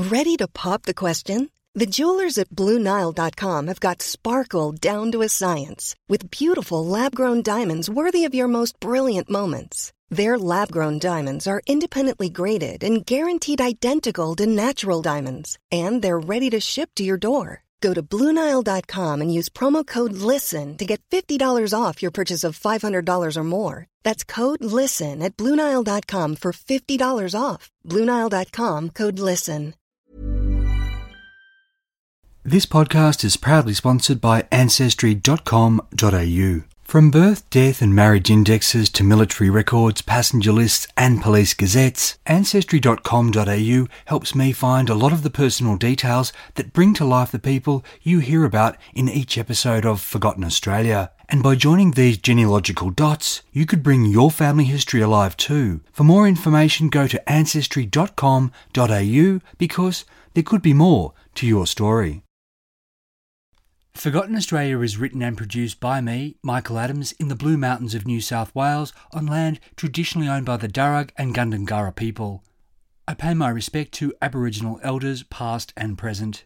Ready to pop the question? The jewelers at BlueNile.com have got sparkle down to a science with beautiful lab-grown diamonds worthy of your most brilliant moments. Their lab-grown diamonds are independently graded and guaranteed identical to natural diamonds, and they're ready to ship to your door. Go to BlueNile.com and use promo code LISTEN to get $50 off your purchase of $500 or more. That's code LISTEN at BlueNile.com for $50 off. BlueNile.com, code LISTEN. This podcast is proudly sponsored by Ancestry.com.au. From birth, death and marriage indexes to military records, passenger lists and police gazettes, Ancestry.com.au helps me find a lot of the personal details that bring to life the people you hear about in each episode of Forgotten Australia. And by joining these genealogical dots, you could bring your family history alive too. For more information, go to Ancestry.com.au because there could be more to your story. Forgotten Australia is written and produced by me, Michael Adams, in the Blue Mountains of New South Wales on land traditionally owned by the Darug and Gundungurra people. I pay my respect to Aboriginal elders past and present.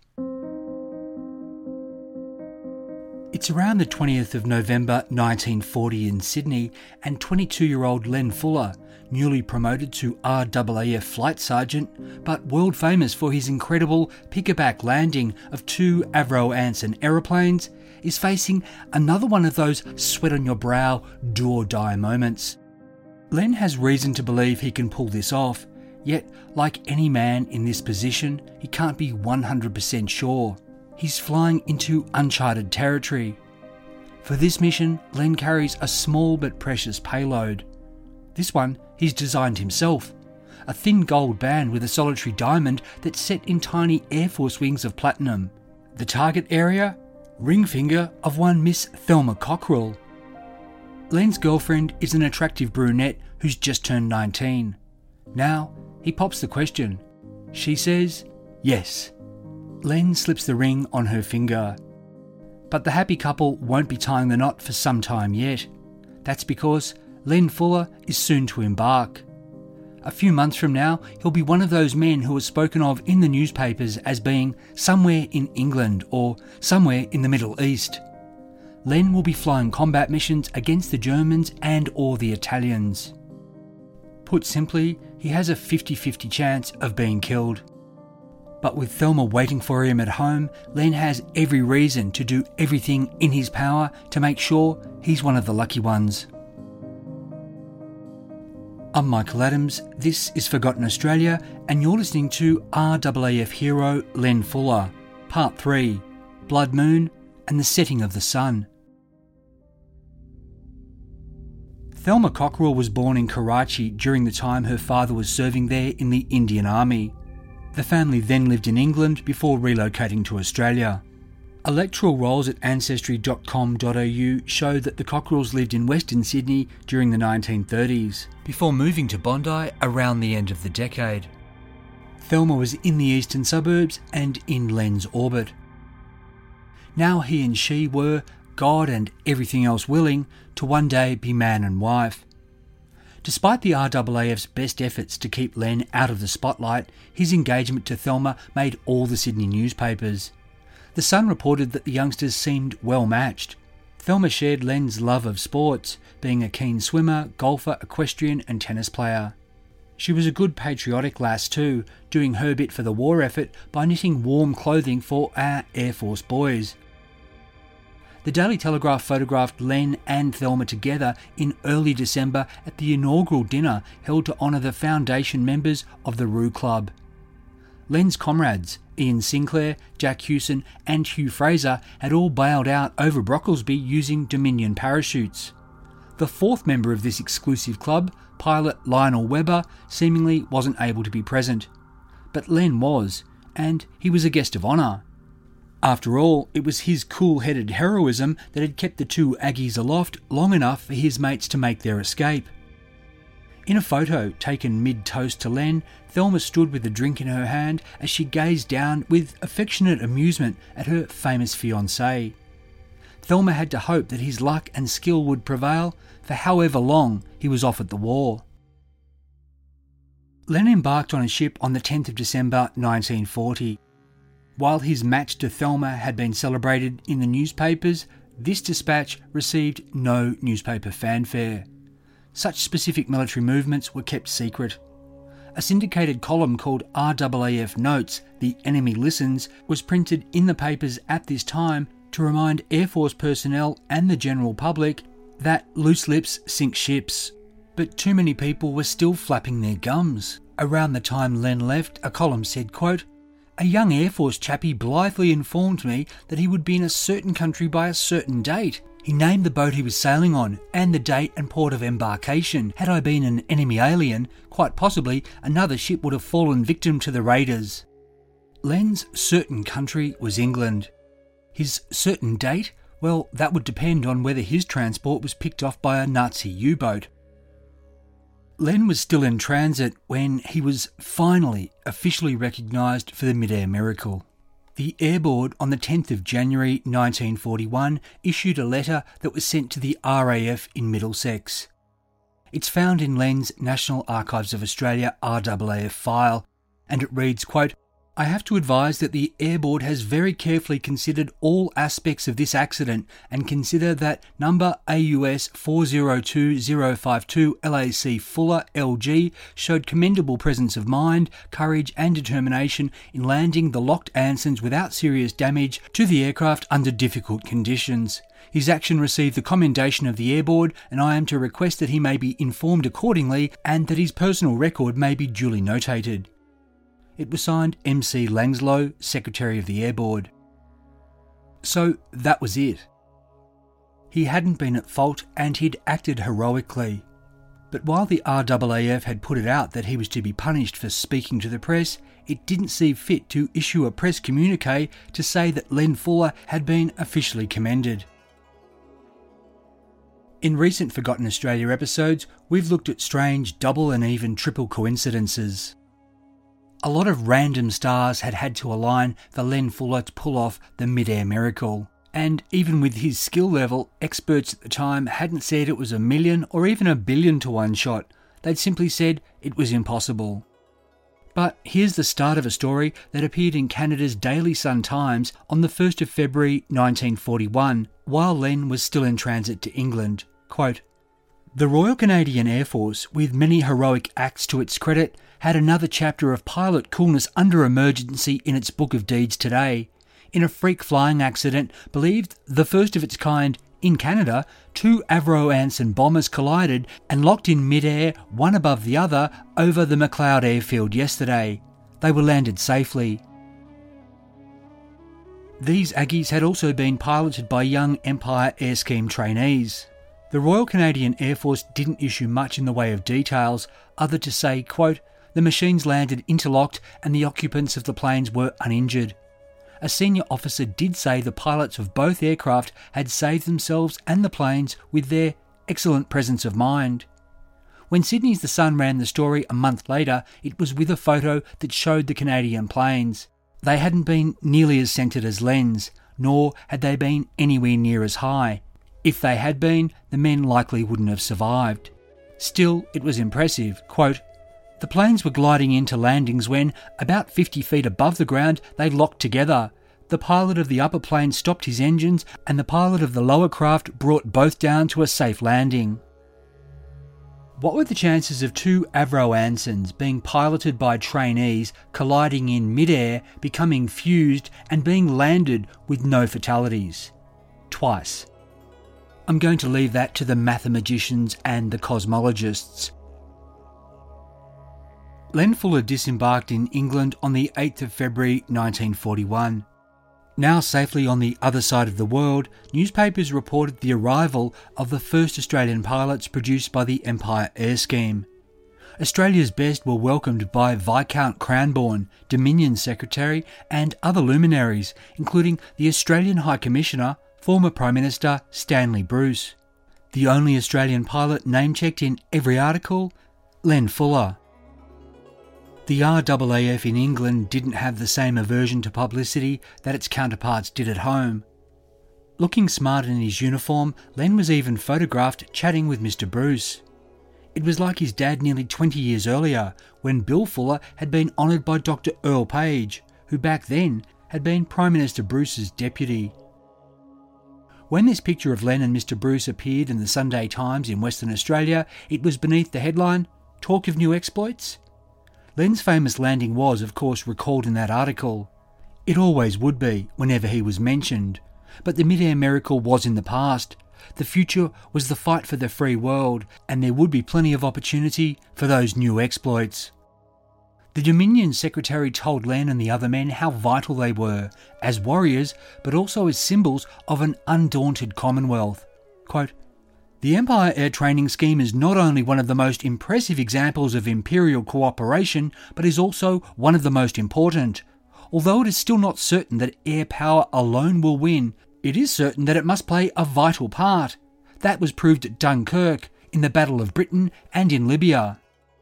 It's around the 20th of November 1940 in Sydney, and 22-year-old Len Fuller, newly promoted to RAAF Flight Sergeant, but world famous for his incredible pick-a-back landing of 2 Avro Anson aeroplanes, is facing another one of those sweat-on-your-brow, do-or-die moments. Len has reason to believe he can pull this off, yet, like any man in this position, he can't be 100% sure. He's flying into uncharted territory. For this mission, Len carries a small but precious payload. This one he's designed himself, a thin gold band with a solitary diamond that's set in tiny Air Force wings of platinum. The target area? Ring finger of one Miss Thelma Cockrell. Len's girlfriend is an attractive brunette who's just turned 19. Now, he pops the question. She says, yes. Len slips the ring on her finger. But the happy couple won't be tying the knot for some time yet. That's because Len Fuller is soon to embark. A few months from now, he'll be one of those men who are spoken of in the newspapers as being somewhere in England or somewhere in the Middle East. Len will be flying combat missions against the Germans and or the Italians. Put simply, he has a 50-50 chance of being killed. But with Thelma waiting for him at home, Len has every reason to do everything in his power to make sure he's one of the lucky ones. I'm Michael Adams, this is Forgotten Australia, and you're listening to RAAF hero Len Fuller, Part 3, Blood Moon and the Setting of the Sun. Thelma Cockrell was born in Karachi during the time her father was serving there in the Indian Army. The family then lived in England before relocating to Australia. Electoral rolls at Ancestry.com.au show that the Cockrells lived in Western Sydney during the 1930s, before moving to Bondi around the end of the decade. Thelma was in the eastern suburbs and in Len's orbit. Now he and she were, God and everything else willing, to one day be man and wife. Despite the RAAF's best efforts to keep Len out of the spotlight, his engagement to Thelma made all the Sydney newspapers. The Sun reported that the youngsters seemed well matched. Thelma shared Len's love of sports, being a keen swimmer, golfer, equestrian and tennis player. She was a good patriotic lass too, doing her bit for the war effort by knitting warm clothing for our Air Force boys. The Daily Telegraph photographed Len and Thelma together in early December at the inaugural dinner held to honour the foundation members of the Roo Club. Len's comrades, Ian Sinclair, Jack Hewson and Hugh Fraser, had all bailed out over Brocklesby using Dominion parachutes. The fourth member of this exclusive club, pilot Lionel Webber, seemingly wasn't able to be present. But Len was, and he was a guest of honour. After all, it was his cool-headed heroism that had kept the two Aggies aloft long enough for his mates to make their escape. In a photo taken mid-toast to Len, Thelma stood with a drink in her hand as she gazed down with affectionate amusement at her famous fiancé. Thelma had to hope that his luck and skill would prevail for however long he was off at the war. Len embarked on a ship on the 10th of December 1940. While his match to Thelma had been celebrated in the newspapers, this dispatch received no newspaper fanfare. Such specific military movements were kept secret. A syndicated column called RAAF Notes, The Enemy Listens, was printed in the papers at this time to remind Air Force personnel and the general public that loose lips sink ships. But too many people were still flapping their gums. Around the time Len left, a column said, quote, "A young Air Force chappie blithely informed me that he would be in a certain country by a certain date. He named the boat he was sailing on and the date and port of embarkation. Had I been an enemy alien, quite possibly another ship would have fallen victim to the raiders." Len's certain country was England. His certain date? Well, that would depend on whether his transport was picked off by a Nazi U-boat. Len was still in transit when he was finally officially recognised for the Mid-Air Miracle. The Air Board on the 10th of January 1941 issued a letter that was sent to the RAF in Middlesex. It's found in Len's National Archives of Australia RAAF file, and it reads, quote, "I have to advise that the Air Board has very carefully considered all aspects of this accident and consider that number AUS 402052 LAC Fuller LG showed commendable presence of mind, courage and determination in landing the locked Ansons without serious damage to the aircraft under difficult conditions. His action received the commendation of the Air Board, and I am to request that he may be informed accordingly and that his personal record may be duly notated." It was signed MC Langslow, Secretary of the Air Board. So that was it. He hadn't been at fault and he'd acted heroically. But while the RAAF had put it out that he was to be punished for speaking to the press, it didn't see fit to issue a press communique to say that Len Fuller had been officially commended. In recent Forgotten Australia episodes, we've looked at strange double and even triple coincidences. A lot of random stars had to align for Len Fuller to pull off the Mid-Air Miracle. And even with his skill level, experts at the time hadn't said it was 1,000,000 or even 1,000,000,000 to one shot. They'd simply said it was impossible. But here's the start of a story that appeared in Canada's Daily Sun Times on the 1st of February 1941, while Len was still in transit to England. Quote, "The Royal Canadian Air Force, with many heroic acts to its credit, had another chapter of pilot coolness under emergency in its book of deeds today. In a freak flying accident, believed the first of its kind in Canada, 2 Avro Anson bombers collided and locked in mid-air, one above the other, over the Macleod airfield yesterday. They were landed safely." These Aggies had also been piloted by young Empire Air Scheme trainees. The Royal Canadian Air Force didn't issue much in the way of details, other to say, quote, "The machines landed interlocked and the occupants of the planes were uninjured." A senior officer did say the pilots of both aircraft had saved themselves and the planes with their excellent presence of mind. When Sydney's The Sun ran the story a month later, it was with a photo that showed the Canadian planes. They hadn't been nearly as centred as Len's, nor had they been anywhere near as high. If they had been, the men likely wouldn't have survived. Still, it was impressive. Quote, "The planes were gliding into landings when, about 50 feet above the ground, they locked together. The pilot of the upper plane stopped his engines and the pilot of the lower craft brought both down to a safe landing." What were the chances of 2 Avro Ansons being piloted by trainees colliding in mid-air, becoming fused and being landed with no fatalities? Twice. I'm going to leave that to the mathematicians and the cosmologists. Len Fuller disembarked in England on the 8th of February 1941. Now safely on the other side of the world, newspapers reported the arrival of the first Australian pilots produced by the Empire Air Scheme. Australia's best were welcomed by Viscount Cranbourne, Dominion Secretary, and other luminaries, including the Australian High Commissioner, former Prime Minister Stanley Bruce. The only Australian pilot name-checked in every article, Len Fuller. The RAAF in England didn't have the same aversion to publicity that its counterparts did at home. Looking smart in his uniform, Len was even photographed chatting with Mr. Bruce. It was like his dad nearly 20 years earlier, when Bill Fuller had been honoured by Dr. Earl Page, who back then had been Prime Minister Bruce's deputy. When this picture of Len and Mr. Bruce appeared in the Sunday Times in Western Australia, it was beneath the headline, "Talk of New Exploits?" Len's famous landing was, of course, recalled in that article. It always would be, whenever he was mentioned. But the mid-air miracle was in the past. The future was the fight for the free world, and there would be plenty of opportunity for those new exploits. The Dominion Secretary told Len and the other men how vital they were, as warriors, but also as symbols of an undaunted Commonwealth. Quote, "The Empire Air Training Scheme is not only one of the most impressive examples of imperial cooperation, but is also one of the most important. Although it is still not certain that air power alone will win, it is certain that it must play a vital part. That was proved at Dunkirk, in the Battle of Britain, and in Libya."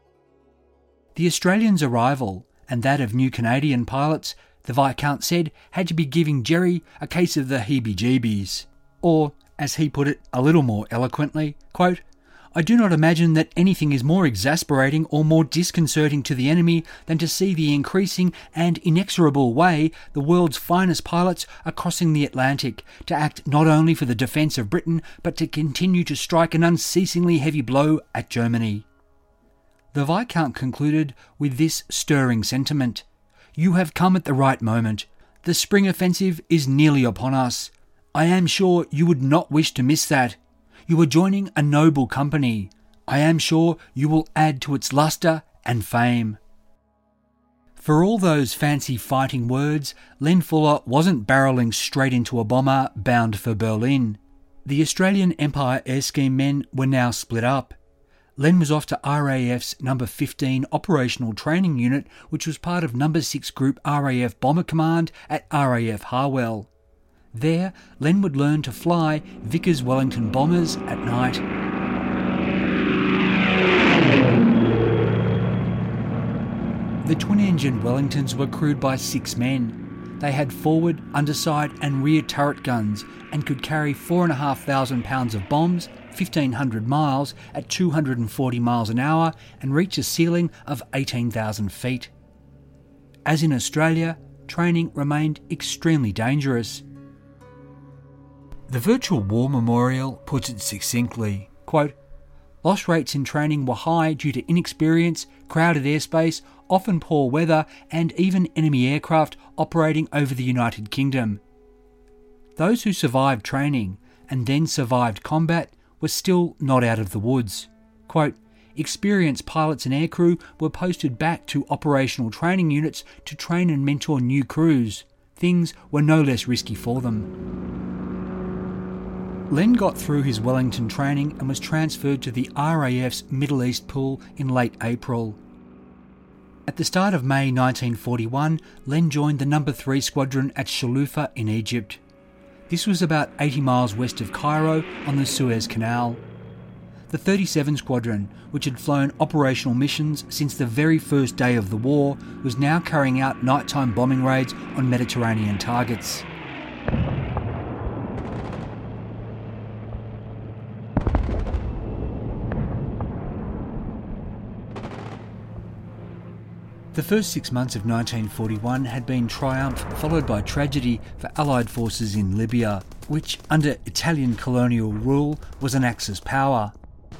The Australians' arrival, and that of new Canadian pilots, the Viscount said, had to be giving Jerry a case of the heebie-jeebies. Or, as he put it a little more eloquently, quote, "I do not imagine that anything is more exasperating or more disconcerting to the enemy than to see the increasing and inexorable way the world's finest pilots are crossing the Atlantic to act not only for the defence of Britain, but to continue to strike an unceasingly heavy blow at Germany." The Viscount concluded with this stirring sentiment: "You have come at the right moment. The spring offensive is nearly upon us. I am sure you would not wish to miss that. You are joining a noble company. I am sure you will add to its lustre and fame." For all those fancy fighting words, Len Fuller wasn't barrelling straight into a bomber bound for Berlin. The Australian Empire Air Scheme men were now split up. Len was off to RAF's No. 15 Operational Training Unit, which was part of No. 6 Group RAF Bomber Command at RAF Harwell. There, Len would learn to fly Vickers Wellington bombers at night. The twin-engine Wellingtons were crewed by 6 men. They had forward, underside and rear turret guns and could carry 4,500 pounds of bombs, 1,500 miles at 240 miles an hour and reach a ceiling of 18,000 feet. As in Australia, training remained extremely dangerous. The Virtual War Memorial puts it succinctly, quote, "Loss rates in training were high due to inexperience, crowded airspace, often poor weather, and even enemy aircraft operating over the United Kingdom. Those who survived training and then survived combat were still not out of the woods. Quote, experienced pilots and aircrew were posted back to operational training units to train and mentor new crews. Things were no less risky for them." Len got through his Wellington training and was transferred to the RAF's Middle East pool in late April. At the start of May 1941, Len joined the No. 3 Squadron at Shalufa in Egypt. This was about 80 miles west of Cairo on the Suez Canal. The 37 Squadron, which had flown operational missions since the very first day of the war, was now carrying out nighttime bombing raids on Mediterranean targets. The first 6 months of 1941 had been triumph followed by tragedy for Allied forces in Libya, which, under Italian colonial rule, was an Axis power.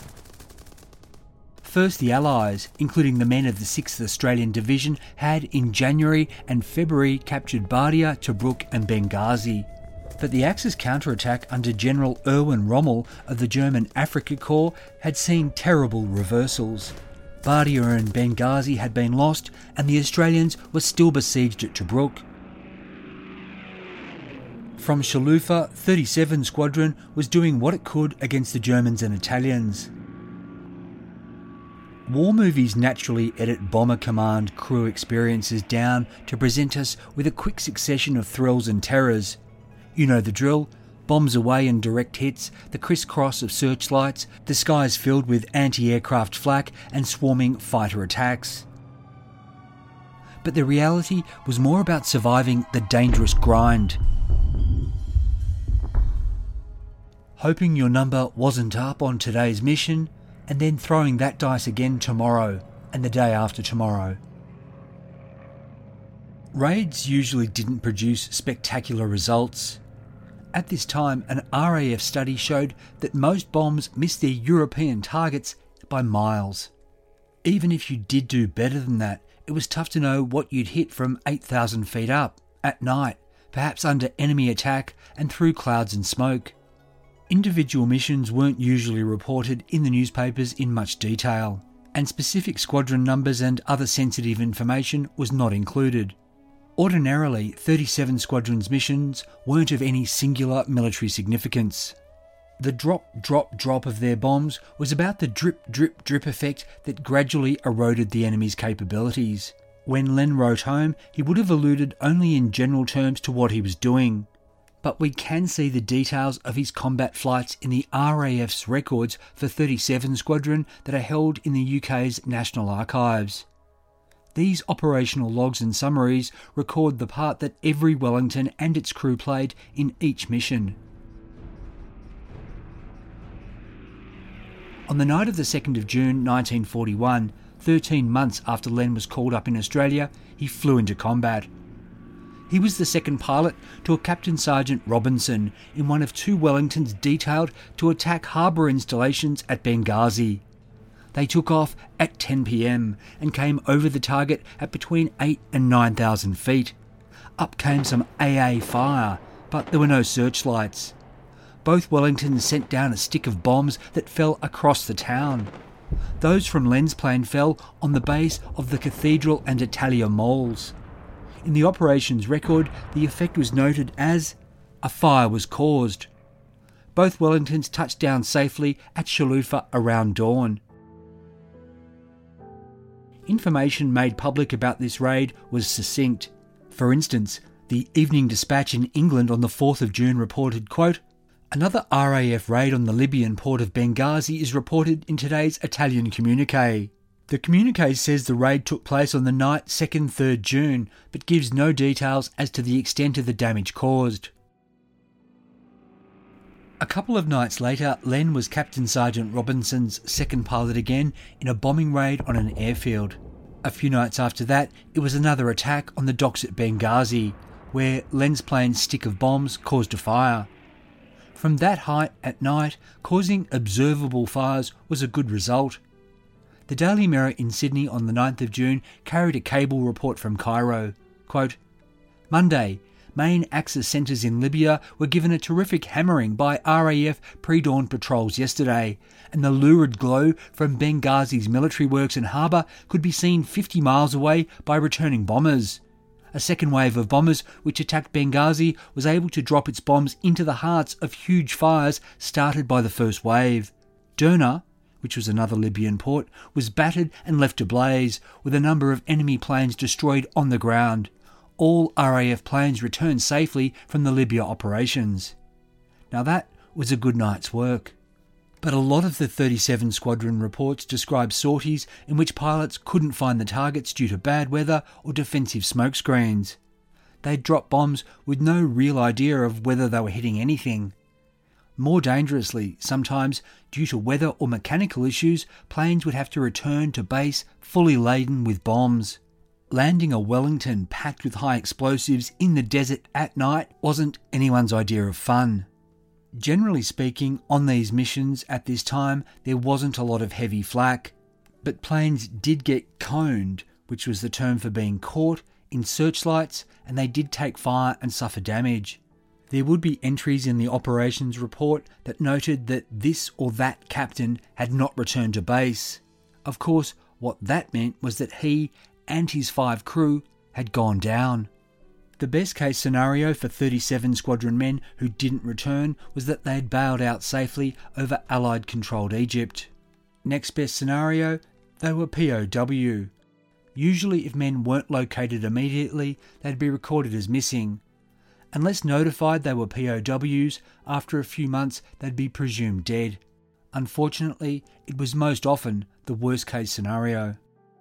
First, the Allies, including the men of the 6th Australian Division, had in January and February captured Bardia, Tobruk and Benghazi. But the Axis counterattack under General Erwin Rommel of the German Afrika Korps had seen terrible reversals. Bardia and Benghazi had been lost, and the Australians were still besieged at Tobruk. From Shalufa, 37 Squadron was doing what it could against the Germans and Italians. War movies naturally edit Bomber Command crew experiences down to present us with a quick succession of thrills and terrors. You know the drill. Bombs away and direct hits, the crisscross of searchlights, the skies filled with anti-aircraft flak and swarming fighter attacks. But the reality was more about surviving the dangerous grind. Hoping your number wasn't up on today's mission, and then throwing that dice again tomorrow and the day after tomorrow. Raids usually didn't produce spectacular results. At this time, an RAF study showed that most bombs missed their European targets by miles. Even if you did do better than that, it was tough to know what you'd hit from 8,000 feet up, at night, perhaps under enemy attack and through clouds and smoke. Individual missions weren't usually reported in the newspapers in much detail, and specific squadron numbers and other sensitive information was not included. Ordinarily, 37 Squadron's missions weren't of any singular military significance. The drop of their bombs was about the drip effect that gradually eroded the enemy's capabilities. When Len wrote home, he would have alluded only in general terms to what he was doing. But we can see the details of his combat flights in the RAF's records for 37 Squadron that are held in the UK's National Archives. These operational logs and summaries record the part that every Wellington and its crew played in each mission. On the night of the 2nd of June 1941, 13 months after Len was called up in Australia, he flew into combat. He was the second pilot to a Captain Sergeant Robinson in one of two Wellingtons detailed to attack harbour installations at Benghazi. They took off at 10 p.m. and came over the target at between 8 and 9,000 feet. Up came some AA fire, but there were no searchlights. Both Wellingtons sent down a stick of bombs that fell across the town. Those from Len's plane fell on the base of the Cathedral and Italia malls. In the operations record, the effect was noted as a fire was caused. Both Wellingtons touched down safely at Shalufa around dawn. Information made public about this raid was succinct. For instance, the Evening Dispatch in England on the 4th of June reported, quote, "Another RAF raid on the Libyan port of Benghazi is reported in today's Italian communique. The communique says the raid took place on the night 2nd-3rd June, but gives no details as to the extent of the damage caused." A couple of nights later, Len was Captain Sergeant Robinson's second pilot again in a bombing raid on an airfield. A few nights after that, it was another attack on the docks at Benghazi, where Len's plane's stick of bombs caused a fire. From that height at night, causing observable fires was a good result. The Daily Mirror in Sydney on the 9th of June carried a cable report from Cairo. Quote, "Monday, main Axis centres in Libya were given a terrific hammering by RAF pre-dawn patrols yesterday, and the lurid glow from Benghazi's military works and harbour could be seen 50 miles away by returning bombers. A second wave of bombers which attacked Benghazi was able to drop its bombs into the hearts of huge fires started by the first wave. Derna, which was another Libyan port, was battered and left ablaze, with a number of enemy planes destroyed on the ground. All RAF planes returned safely from the Libya operations." Now that was a good night's work. But a lot of the 37 Squadron reports describe sorties in which pilots couldn't find the targets due to bad weather or defensive smoke screens. They'd drop bombs with no real idea of whether they were hitting anything. More dangerously, sometimes, due to weather or mechanical issues, planes would have to return to base fully laden with bombs. Landing a Wellington packed with high explosives in the desert at night wasn't anyone's idea of fun. Generally speaking, on these missions at this time, there wasn't a lot of heavy flak, but planes did get coned, which was the term for being caught, in searchlights, and they did take fire and suffer damage. There would be entries in the operations report that noted that this or that captain had not returned to base. Of course, what that meant was that he and his 5 crew had gone down. The best case scenario for 37 Squadron men who didn't return was that they had bailed out safely over Allied-controlled Egypt. Next best scenario, they were POW. Usually if men weren't located immediately, they'd be recorded as missing. Unless notified they were POWs, after a few months they'd be presumed dead. Unfortunately, it was most often the worst case scenario.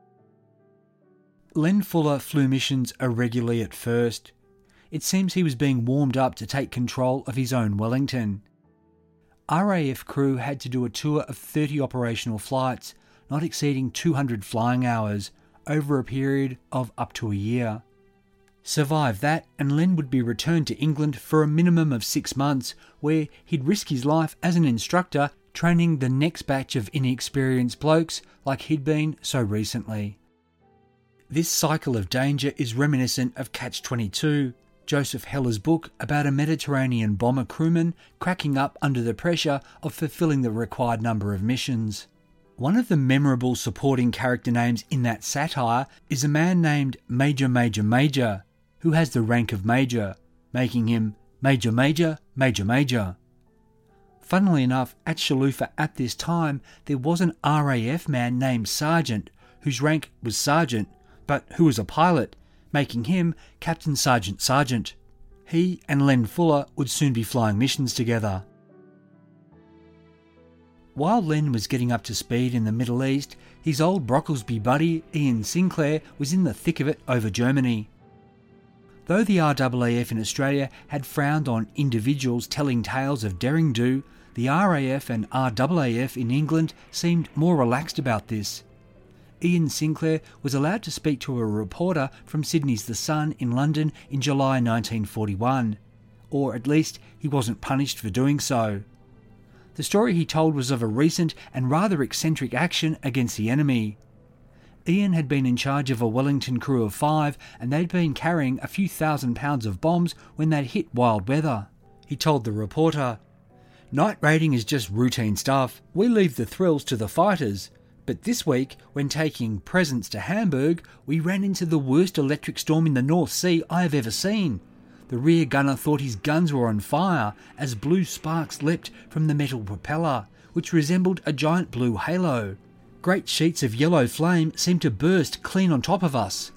Len Fuller flew missions irregularly at first. It seems he was being warmed up to take control of his own Wellington. RAF crew had to do a tour of 30 operational flights, not exceeding 200 flying hours, over a period of up to a year. Survive that, and Len would be returned to England for a minimum of 6 months, where he'd risk his life as an instructor, training the next batch of inexperienced blokes like he'd been so recently. This cycle of danger is reminiscent of Catch-22, Joseph Heller's book about a Mediterranean bomber crewman cracking up under the pressure of fulfilling the required number of missions. One of the memorable supporting character names in that satire is a man named Major Major Major, who has the rank of Major, making him Major Major Major Major. Funnily enough, at Shalofa at this time, there was an RAF man named Sergeant, whose rank was Sergeant, but who was a pilot, making him Captain Sergeant Sergeant. He and Len Fuller would soon be flying missions together. While Len was getting up to speed in the Middle East, his old Brocklesby buddy Ian Sinclair was in the thick of it over Germany. Though the RAAF in Australia had frowned on individuals telling tales of daring do, the RAF and RAAF in England seemed more relaxed about this. Ian Sinclair was allowed to speak to a reporter from Sydney's The Sun in London in July 1941, or at least he wasn't punished for doing so. The story he told was of a recent and rather eccentric action against the enemy. Ian had been in charge of a Wellington crew of 5, and they'd been carrying a few £1,000s of bombs when they'd hit wild weather. He told the reporter, "Night raiding is just routine stuff. We leave the thrills to the fighters. But this week, when taking presents to Hamburg, we ran into the worst electric storm in the North Sea I have ever seen. The rear gunner thought his guns were on fire as blue sparks leapt from the metal propeller, which resembled a giant blue halo. Great sheets of yellow flame seemed to burst clean on top of us."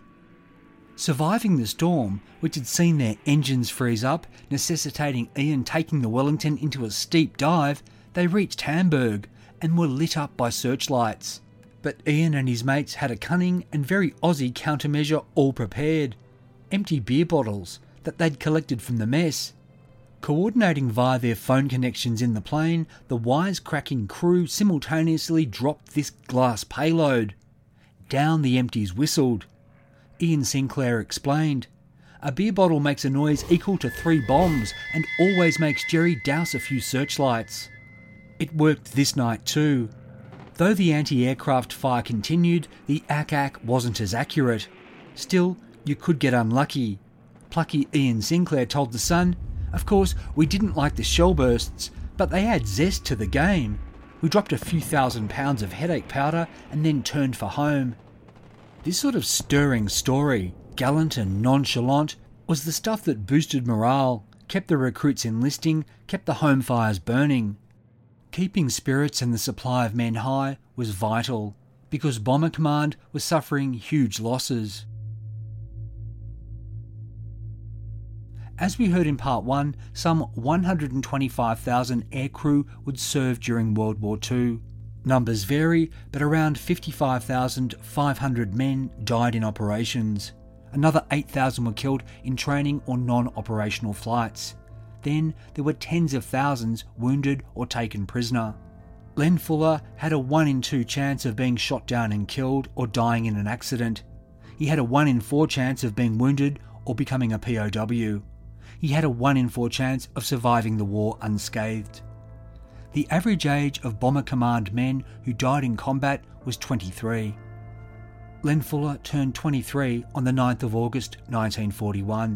Surviving the storm, which had seen their engines freeze up, necessitating Ian taking the Wellington into a steep dive, they reached Hamburg and were lit up by searchlights. But Ian and his mates had a cunning and very Aussie countermeasure all prepared: empty beer bottles that they'd collected from the mess. Coordinating via their phone connections in the plane, the wisecracking crew simultaneously dropped this glass payload. Down the empties whistled. Ian Sinclair explained, "A beer bottle makes a noise equal to 3 bombs and always makes Jerry douse a few searchlights." It worked this night too. Though the anti-aircraft fire continued, the ACAC wasn't as accurate. Still, you could get unlucky. Plucky Ian Sinclair told The Sun, "Of course, we didn't like the shell bursts, but they add zest to the game. We dropped a few £1,000s of headache powder and then turned for home." This sort of stirring story, gallant and nonchalant, was the stuff that boosted morale, kept the recruits enlisting, kept the home fires burning. Keeping spirits and the supply of men high was vital, because Bomber Command was suffering huge losses. As we heard in Part 1, some 125,000 aircrew would serve during World War II. Numbers vary, but around 55,500 men died in operations. Another 8,000 were killed in training or non-operational flights. Then there were tens of thousands wounded or taken prisoner. Len Fuller had a 1 in 2 chance of being shot down and killed or dying in an accident. He had a 1 in 4 chance of being wounded or becoming a POW. He had a 1 in 4 chance of surviving the war unscathed. The average age of Bomber Command men who died in combat was 23. Len Fuller turned 23 on the 9th of August 1941.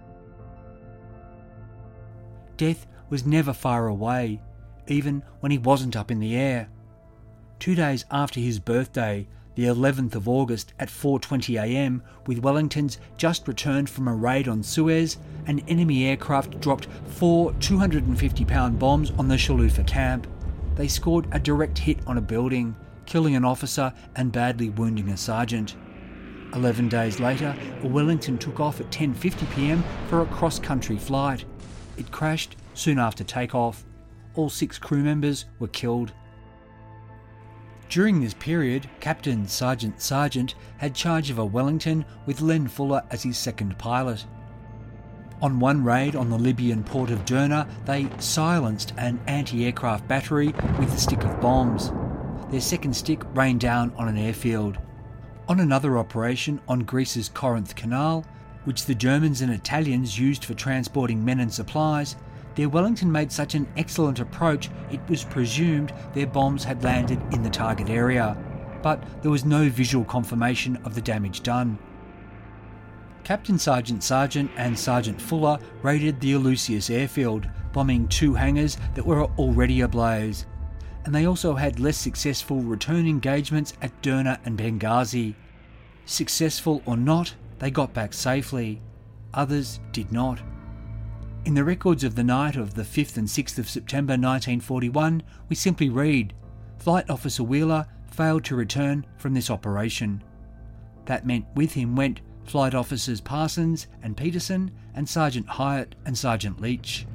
Death was never far away, even when he wasn't up in the air. 2 days after his birthday, the 11th of August at 4:20 a.m, with Wellingtons just returned from a raid on Suez, an enemy aircraft dropped 4 250-pound bombs on the Shalofa camp. They scored a direct hit on a building, killing an officer and badly wounding a sergeant. 11 days later, a Wellington took off at 10:50 p.m. for a cross-country flight. It crashed soon after takeoff. All 6 crew members were killed. During this period, Captain Sergeant Sergeant had charge of a Wellington with Len Fuller as his second pilot. On one raid on the Libyan port of Derna, they silenced an anti-aircraft battery with a stick of bombs. Their second stick rained down on an airfield. On another operation on Greece's Corinth Canal, which the Germans and Italians used for transporting men and supplies, their Wellington made such an excellent approach it was presumed their bombs had landed in the target area, but there was no visual confirmation of the damage done. Captain Sergeant Sargent and Sergeant Fuller raided the Eleusis airfield, bombing 2 hangars that were already ablaze, and they also had less successful return engagements at Derna and Benghazi. Successful or not, they got back safely. Others did not. In the records of the night of the 5th and 6th of September 1941, we simply read, Flight Officer Wheeler failed to return from this operation. That meant with him went Flight Officers Parsons and Peterson and Sergeant Hyatt and Sergeant Leach.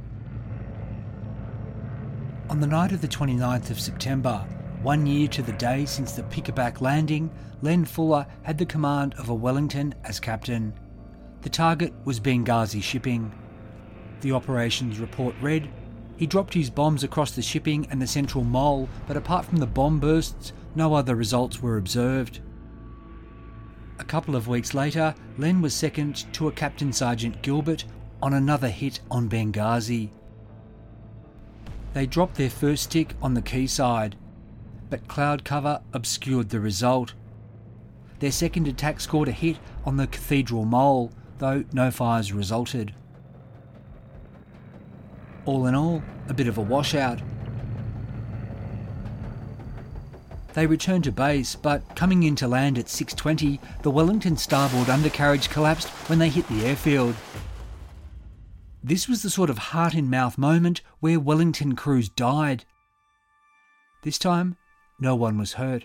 On the night of the 29th of September, 1 year to the day since the Pickerback landing, Len Fuller had the command of a Wellington as captain. The target was Benghazi shipping. The operations report read, he dropped his bombs across the shipping and the central mole, but apart from the bomb bursts, no other results were observed. A couple of weeks later, Len was second to a Captain Sergeant Gilbert on another hit on Benghazi. They dropped their first stick on the quayside, but cloud cover obscured the result. Their second attack scored a hit on the Cathedral Mole, though no fires resulted. All in all, a bit of a washout. They returned to base, but coming into land at 6:20, the Wellington starboard undercarriage collapsed when they hit the airfield. This was the sort of heart-in-mouth moment where Wellington crews died. This time, no one was hurt.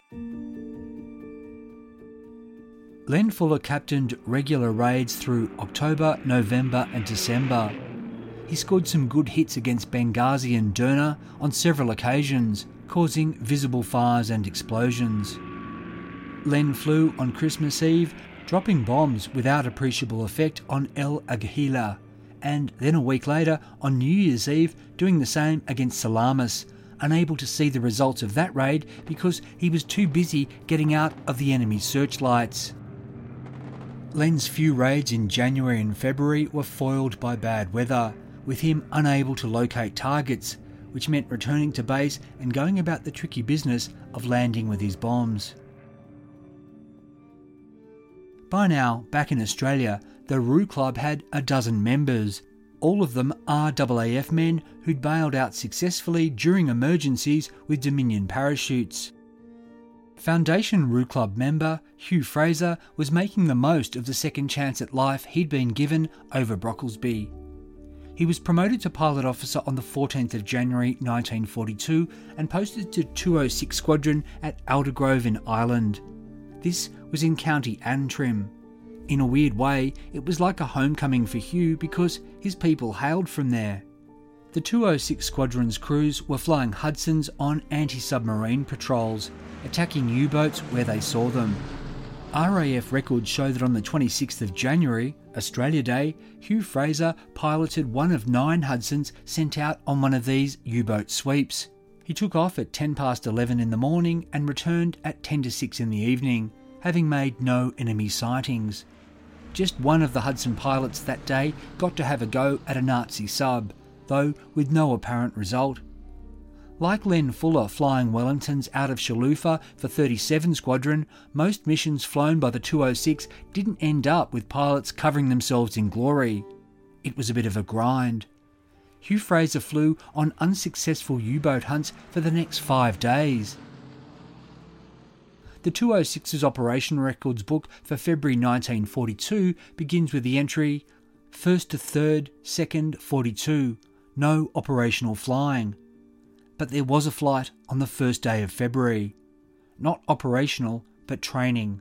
Len Fuller captained regular raids through October, November and December. He scored some good hits against Benghazi and Derna on several occasions, causing visible fires and explosions. Len flew on Christmas Eve, dropping bombs without appreciable effect on El Aghila, and then a week later, on New Year's Eve, doing the same against Salamis, unable to see the results of that raid because he was too busy getting out of the enemy's searchlights. Len's few raids in January and February were foiled by bad weather, with him unable to locate targets, which meant returning to base and going about the tricky business of landing with his bombs. By now, back in Australia, the Roo Club had a dozen members, all of them RAAF men who'd bailed out successfully during emergencies with Dominion parachutes. Foundation Roo Club member Hugh Fraser was making the most of the second chance at life he'd been given over Brocklesby. He was promoted to pilot officer on the 14th of January 1942 and posted to 206 Squadron at Aldergrove in Ireland. This was in County Antrim. In a weird way, it was like a homecoming for Hugh because his people hailed from there. The 206 Squadron's crews were flying Hudsons on anti-submarine patrols, attacking U-boats where they saw them. RAF records show that on the 26th of January, Australia Day, Hugh Fraser piloted one of 9 Hudsons sent out on one of these U-boat sweeps. He took off at 10 past 11 in the morning and returned at 10 to 6 in the evening, having made no enemy sightings. Just one of the Hudson pilots that day got to have a go at a Nazi sub, though with no apparent result. Like Len Fuller flying Wellingtons out of Shalufa for 37 Squadron, most missions flown by the 206 didn't end up with pilots covering themselves in glory. It was a bit of a grind. Hugh Fraser flew on unsuccessful U-boat hunts for the next 5 days. The 206's operation records book for February 1942 begins with the entry 1st to 3rd, 2nd, 42, no operational flying. But there was a flight on the first day of February. Not operational, but training.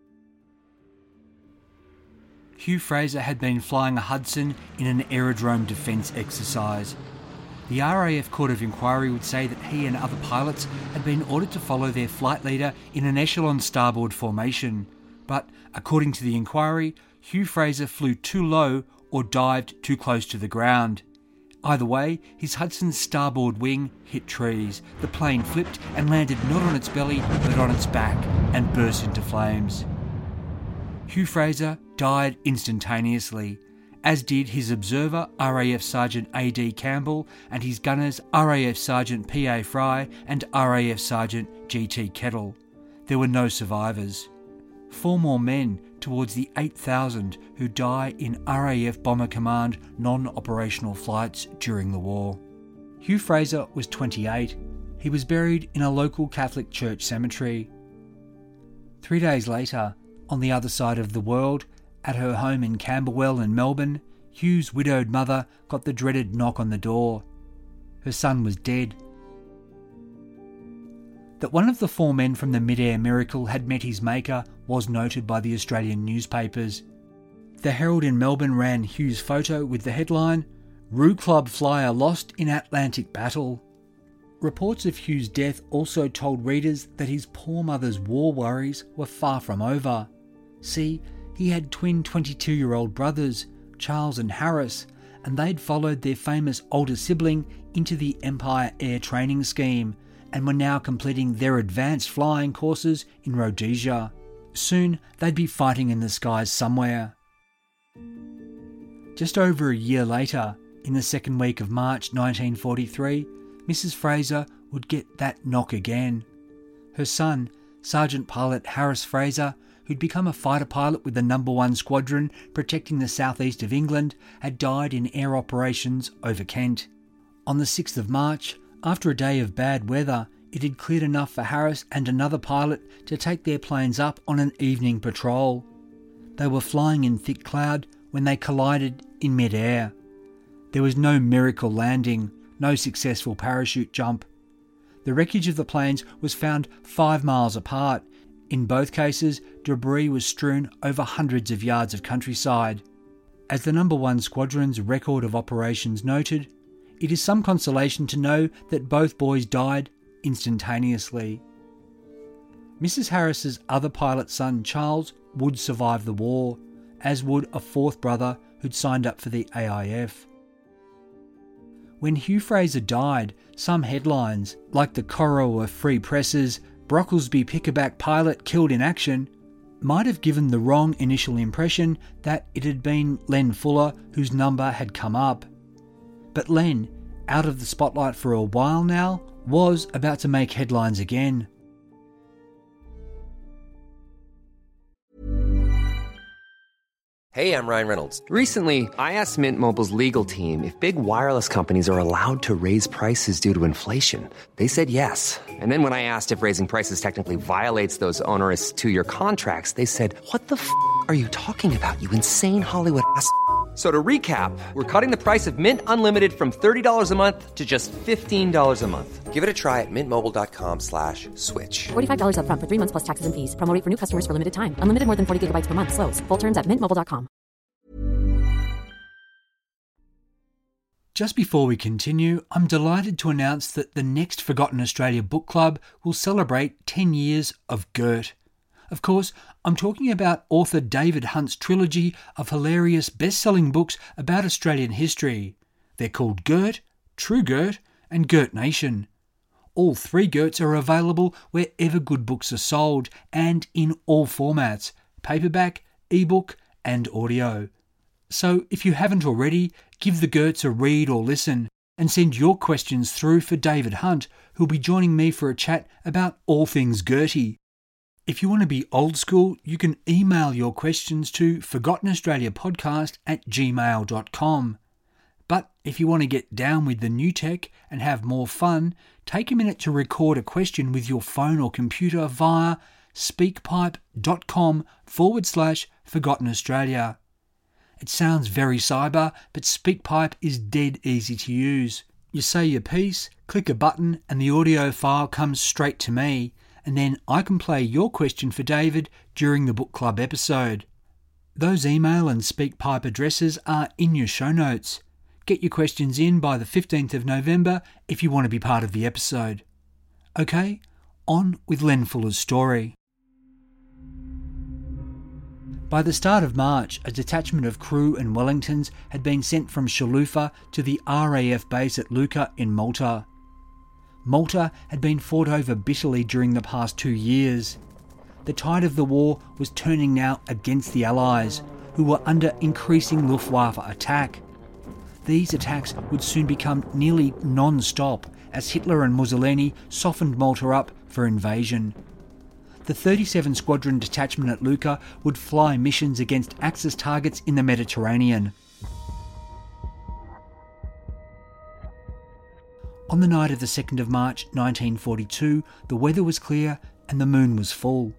Hugh Fraser had been flying a Hudson in an aerodrome defence exercise. The RAF Court of Inquiry would say that he and other pilots had been ordered to follow their flight leader in an echelon starboard formation, but according to the inquiry, Hugh Fraser flew too low or dived too close to the ground. Either way, his Hudson's starboard wing hit trees. The plane flipped and landed not on its belly but on its back and burst into flames. Hugh Fraser died instantaneously, as did his observer RAF Sergeant A.D. Campbell and his gunners RAF Sergeant P.A. Fry and RAF Sergeant G.T. Kettle. There were no survivors. 4 more men towards the 8,000 who die in RAF Bomber Command non-operational flights during the war. Hugh Fraser was 28. He was buried in a local Catholic church cemetery. 3 days later, on the other side of the world, at her home in Camberwell in Melbourne, Hugh's widowed mother got the dreaded knock on the door. Her son was dead. That one of the 4 men from the Mid-Air Miracle had met his maker was noted by the Australian newspapers. The Herald in Melbourne ran Hugh's photo with the headline, "Roo Club Flyer Lost in Atlantic Battle." Reports of Hugh's death also told readers that his poor mother's war worries were far from over. See, he had twin 22-year-old brothers, Charles and Harris, and they'd followed their famous older sibling into the Empire Air Training Scheme and were now completing their advanced flying courses in Rhodesia. Soon, they'd be fighting in the skies somewhere. Just over a year later, in the second week of March 1943, Mrs. Fraser would get that knock again. Her son, Sergeant Pilot Harris Fraser, who'd become a fighter pilot with the No. 1 Squadron protecting the southeast of England, had died in air operations over Kent. On the 6th of March, after a day of bad weather, it had cleared enough for Harris and another pilot to take their planes up on an evening patrol. They were flying in thick cloud when they collided in mid-air. There was no miracle landing, no successful parachute jump. The wreckage of the planes was found 5 miles apart. In both cases, debris was strewn over hundreds of yards of countryside. As the No. 1 Squadron's record of operations noted, it is some consolation to know that both boys died instantaneously. Mrs. Harris's other pilot son, Charles, would survive the war, as would a 4th brother who'd signed up for the AIF. When Hugh Fraser died, some headlines, like the Corowa Free Press's "Brocklesby Pickerback pilot killed in action," might have given the wrong initial impression that it had been Len Fuller whose number had come up. But Len, out of the spotlight for a while now, was about to make headlines again. Hey, I'm Ryan Reynolds. Recently, I asked Mint Mobile's legal team if big wireless companies are allowed to raise prices due to inflation. They said yes. And then when I asked if raising prices technically violates those onerous 2-year contracts, they said, "What the f*** are you talking about, you insane Hollywood ass?" So to recap, we're cutting the price of Mint Unlimited from $30 a month to just $15 a month. Give it a try at mintmobile.com/switch. $45 up front for 3 months plus taxes and fees. Promo rate for new customers for limited time. Unlimited more than 40 gigabytes per month. Slows full terms at mintmobile.com. Just before we continue, I'm delighted to announce that the next Forgotten Australia Book Club will celebrate 10 years of Gert. Of course, I'm talking about author David Hunt's trilogy of hilarious best-selling books about Australian history. They're called Gert, True Gert, and Gert Nation. All 3 Gerts are available wherever good books are sold and in all formats: paperback, ebook, and audio. So if you haven't already, give the Gerts a read or listen and send your questions through for David Hunt, who'll be joining me for a chat about all things Gertie. If you want to be old school, you can email your questions to forgottenaustraliapodcast@gmail.com. But if you want to get down with the new tech and have more fun, take a minute to record a question with your phone or computer via speakpipe.com/ForgottenAustralia. It sounds very cyber, but SpeakPipe is dead easy to use. You say your piece, click a button, and the audio file comes straight to me, and then I can play your question for David during the book club episode. Those email and SpeakPipe addresses are in your show notes. Get your questions in by the 15th of November if you want to be part of the episode. Okay, on with Len Fuller's story. By the start of March, a detachment of crew and Wellingtons had been sent from Chalufa to the RAF base at Lucca in Malta. Malta had been fought over bitterly during the past 2 years. The tide of the war was turning now against the Allies, who were under increasing Luftwaffe attack. These attacks would soon become nearly non-stop as Hitler and Mussolini softened Malta up for invasion. The 37 Squadron Detachment at Lucca would fly missions against Axis targets in the Mediterranean. On the night of the 2nd of March 1942, the weather was clear and the moon was full.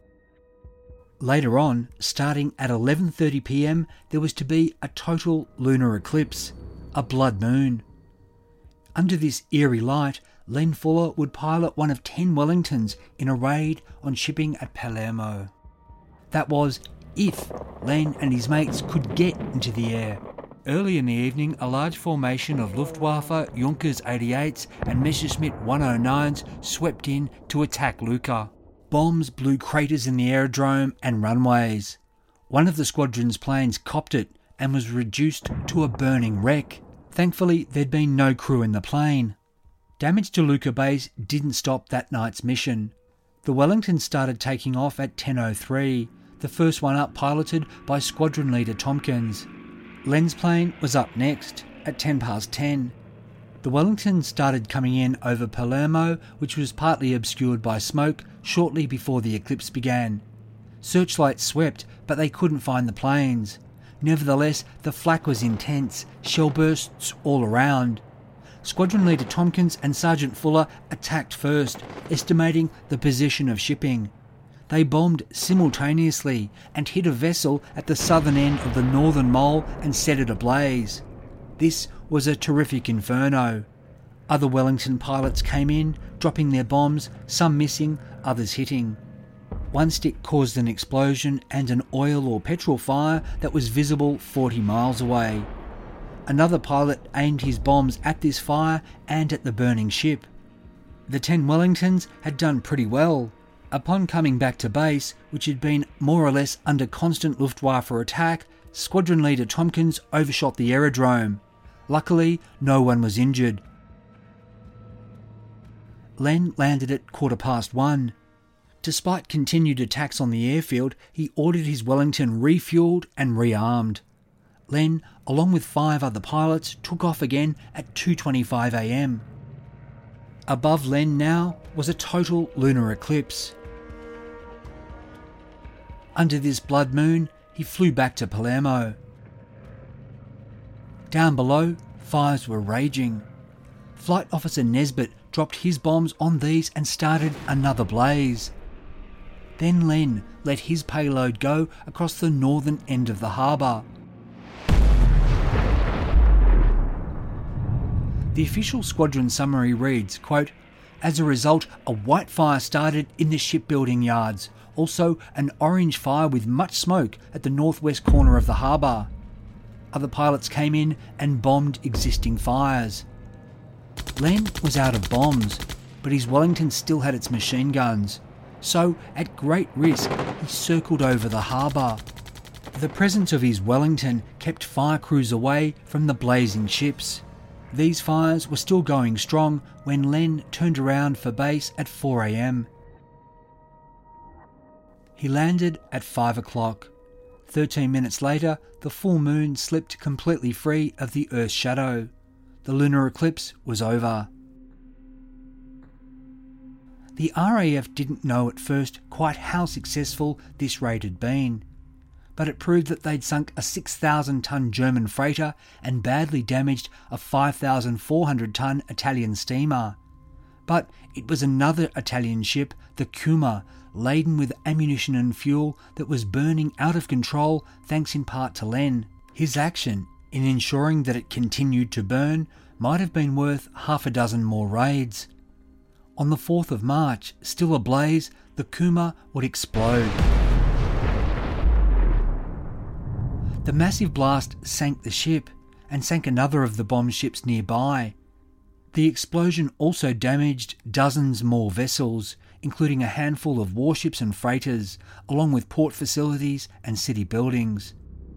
Later on, starting at 11:30 p.m, there was to be a total lunar eclipse, a blood moon. Under this eerie light, Len Fuller would pilot one of 10 Wellingtons in a raid on shipping at Palermo. That was if Len and his mates could get into the air. Early in the evening, a large formation of Luftwaffe, Junkers 88s and Messerschmitt 109s swept in to attack Lucca. Bombs blew craters in the aerodrome and runways. One of the squadron's planes copped it and was reduced to a burning wreck. Thankfully, there'd been no crew in the plane. Damage to Lucca base didn't stop that night's mission. The Wellington started taking off at 10:03, the first one up piloted by Squadron Leader Tompkins. Len's plane was up next at 10:10. The Wellington started coming in over Palermo, which was partly obscured by smoke shortly before the eclipse began. Searchlights swept, but they couldn't find the planes. Nevertheless, the flak was intense, shell bursts all around. Squadron Leader Tompkins and Sergeant Fuller attacked first, estimating the position of shipping. They bombed simultaneously and hit a vessel at the southern end of the northern mole and set it ablaze. This was a terrific inferno. Other Wellington pilots came in, dropping their bombs, some missing, others hitting. One stick caused an explosion and an oil or petrol fire that was visible 40 miles away. Another pilot aimed his bombs at this fire and at the burning ship. The 10 Wellingtons had done pretty well. Upon coming back to base, which had been more or less under constant Luftwaffe attack, Squadron Leader Tompkins overshot the aerodrome. Luckily, no one was injured. Len landed at 1:15. Despite continued attacks on the airfield, he ordered his Wellington refueled and rearmed. Len, along with 5 other pilots, took off again at 2:25 a.m. Above Len now was a total lunar eclipse. Under this blood moon, he flew back to Palermo. Down below, fires were raging. Flight Officer Nesbitt dropped his bombs on these and started another blaze. Then Len let his payload go across the northern end of the harbour. The official squadron summary reads, quote, "As a result, a white fire started in the shipbuilding yards. Also, an orange fire with much smoke at the northwest corner of the harbour. Other pilots came in and bombed existing fires." Len was out of bombs, but his Wellington still had its machine guns. So, at great risk, he circled over the harbour. The presence of his Wellington kept fire crews away from the blazing ships. These fires were still going strong when Len turned around for base at 4 a.m. He landed at 5 o'clock. 13 minutes later, the full moon slipped completely free of the Earth's shadow. The lunar eclipse was over. The RAF didn't know at first quite how successful this raid had been, but it proved that they'd sunk a 6,000-ton German freighter and badly damaged a 5,400-ton Italian steamer. But it was another Italian ship, the Kuma, laden with ammunition and fuel that was burning out of control thanks in part to Len. His action in ensuring that it continued to burn might have been worth 6 more raids. On the 4th of March, still ablaze, the Kuma would explode. The massive blast sank the ship and sank another of the bombed ships nearby. The explosion also damaged dozens more vessels, including a handful of warships and freighters, along with port facilities and city buildings.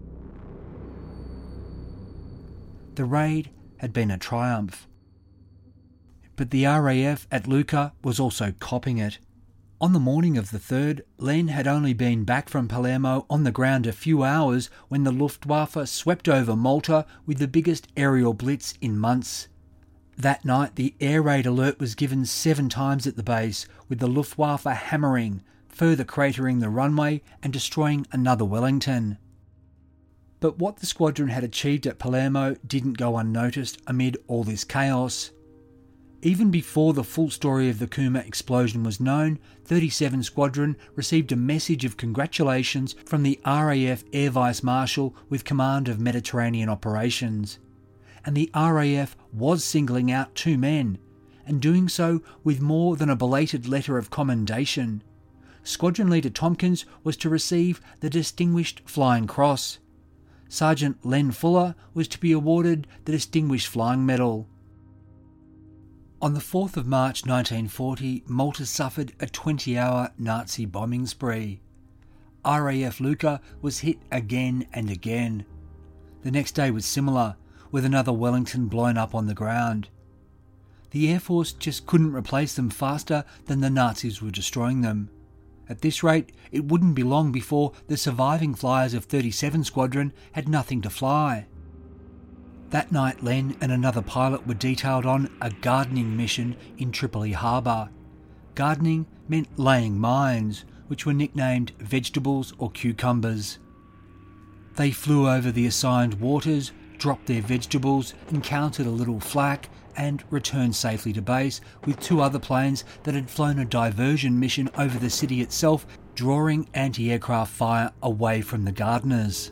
The raid had been a triumph. But the RAF at Lucca was also copping it. On the morning of the 3rd, Len had only been back from Palermo on the ground a few hours when the Luftwaffe swept over Malta with the biggest aerial blitz in months. That night, the air raid alert was given 7 times at the base, with the Luftwaffe hammering, further cratering the runway and destroying another Wellington. But what the squadron had achieved at Palermo didn't go unnoticed amid all this chaos. Even before the full story of the Kuma explosion was known, 37 Squadron received a message of congratulations from the RAF Air Vice Marshal with command of Mediterranean operations. And the RAF was singling out 2 men, and doing so with more than a belated letter of commendation. Squadron Leader Tompkins was to receive the Distinguished Flying Cross. Sergeant Len Fuller was to be awarded the Distinguished Flying Medal. On the 4th of March 1940, Malta suffered a 20-hour Nazi bombing spree. RAF Lucca was hit again and again. The next day was similar, with another Wellington blown up on the ground. The Air Force just couldn't replace them faster than the Nazis were destroying them. At this rate, it wouldn't be long before the surviving flyers of 37 Squadron had nothing to fly. That night, Len and another pilot were detailed on a gardening mission in Tripoli Harbour. Gardening meant laying mines, which were nicknamed vegetables or cucumbers. They flew over the assigned waters, dropped their vegetables, encountered a little flak, and returned safely to base with 2 other planes that had flown a diversion mission over the city itself, drawing anti-aircraft fire away from the gardeners.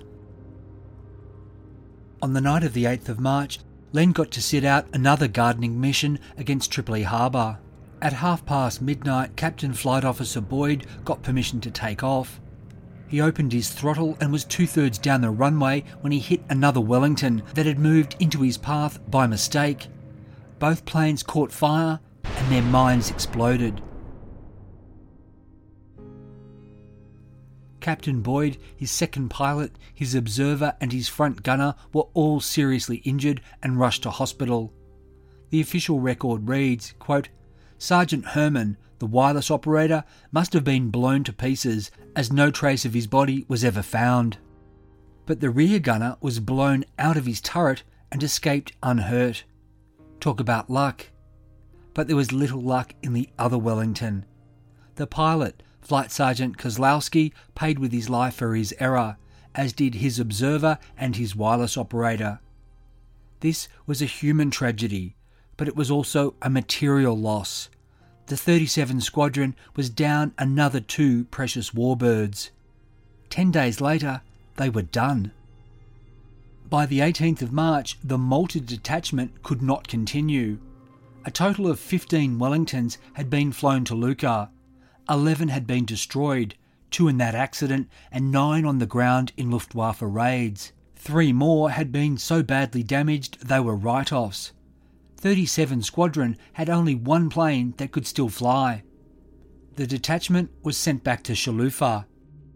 On the night of the 8th of March, Len got to sit out another gardening mission against Tripoli Harbour. At midnight, Captain Flight Officer Boyd got permission to take off. He opened his throttle and was 2/3 down the runway when he hit another Wellington that had moved into his path by mistake. Both planes caught fire and their mines exploded. Captain Boyd, his second pilot, his observer and his front gunner were all seriously injured and rushed to hospital. The official record reads, quote, Sergeant Herman, the wireless operator, must have been blown to pieces as no trace of his body was ever found. But the rear gunner was blown out of his turret and escaped unhurt. Talk about luck. But there was little luck in the other Wellington. The pilot, Flight Sergeant Kozlowski, paid with his life for his error, as did his observer and his wireless operator. This was a human tragedy, but it was also a material loss. The 37 Squadron was down another 2 precious warbirds. 10 days later, they were done. By the 18th of March, the Malta detachment could not continue. A total of 15 Wellingtons had been flown to Lucca. 11 had been destroyed, 2 in that accident and 9 on the ground in Luftwaffe raids. 3 more had been so badly damaged they were write-offs. 37 Squadron had only 1 plane that could still fly. The detachment was sent back to Shalufa.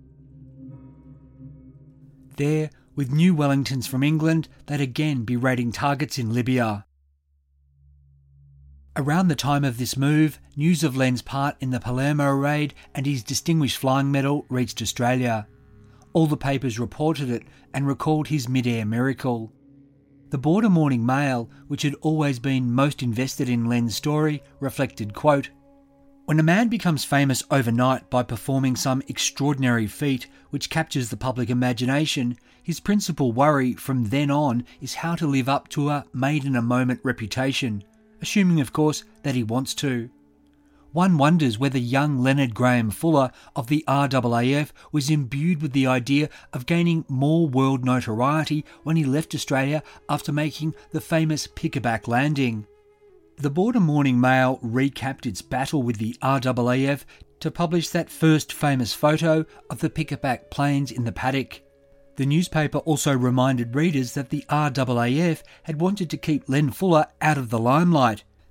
There, with new Wellingtons from England, they'd again be raiding targets in Libya. Around the time of this move, news of Len's part in the Palermo raid and his Distinguished Flying Medal reached Australia. All the papers reported it and recalled his mid-air miracle. The Border Morning Mail, which had always been most invested in Len's story, reflected, quote, When a man becomes famous overnight by performing some extraordinary feat which captures the public imagination, his principal worry from then on is how to live up to a made-in-a-moment reputation, assuming, of course, that he wants to. One wonders whether young Leonard Graham Fuller of the RAAF was imbued with the idea of gaining more world notoriety when he left Australia after making the famous Pickerback landing. The Border Morning Mail recapped its battle with the RAAF to publish that first famous photo of the Pickerback planes in the paddock. The newspaper also reminded readers that the RAAF had wanted to keep Len Fuller out of the limelight.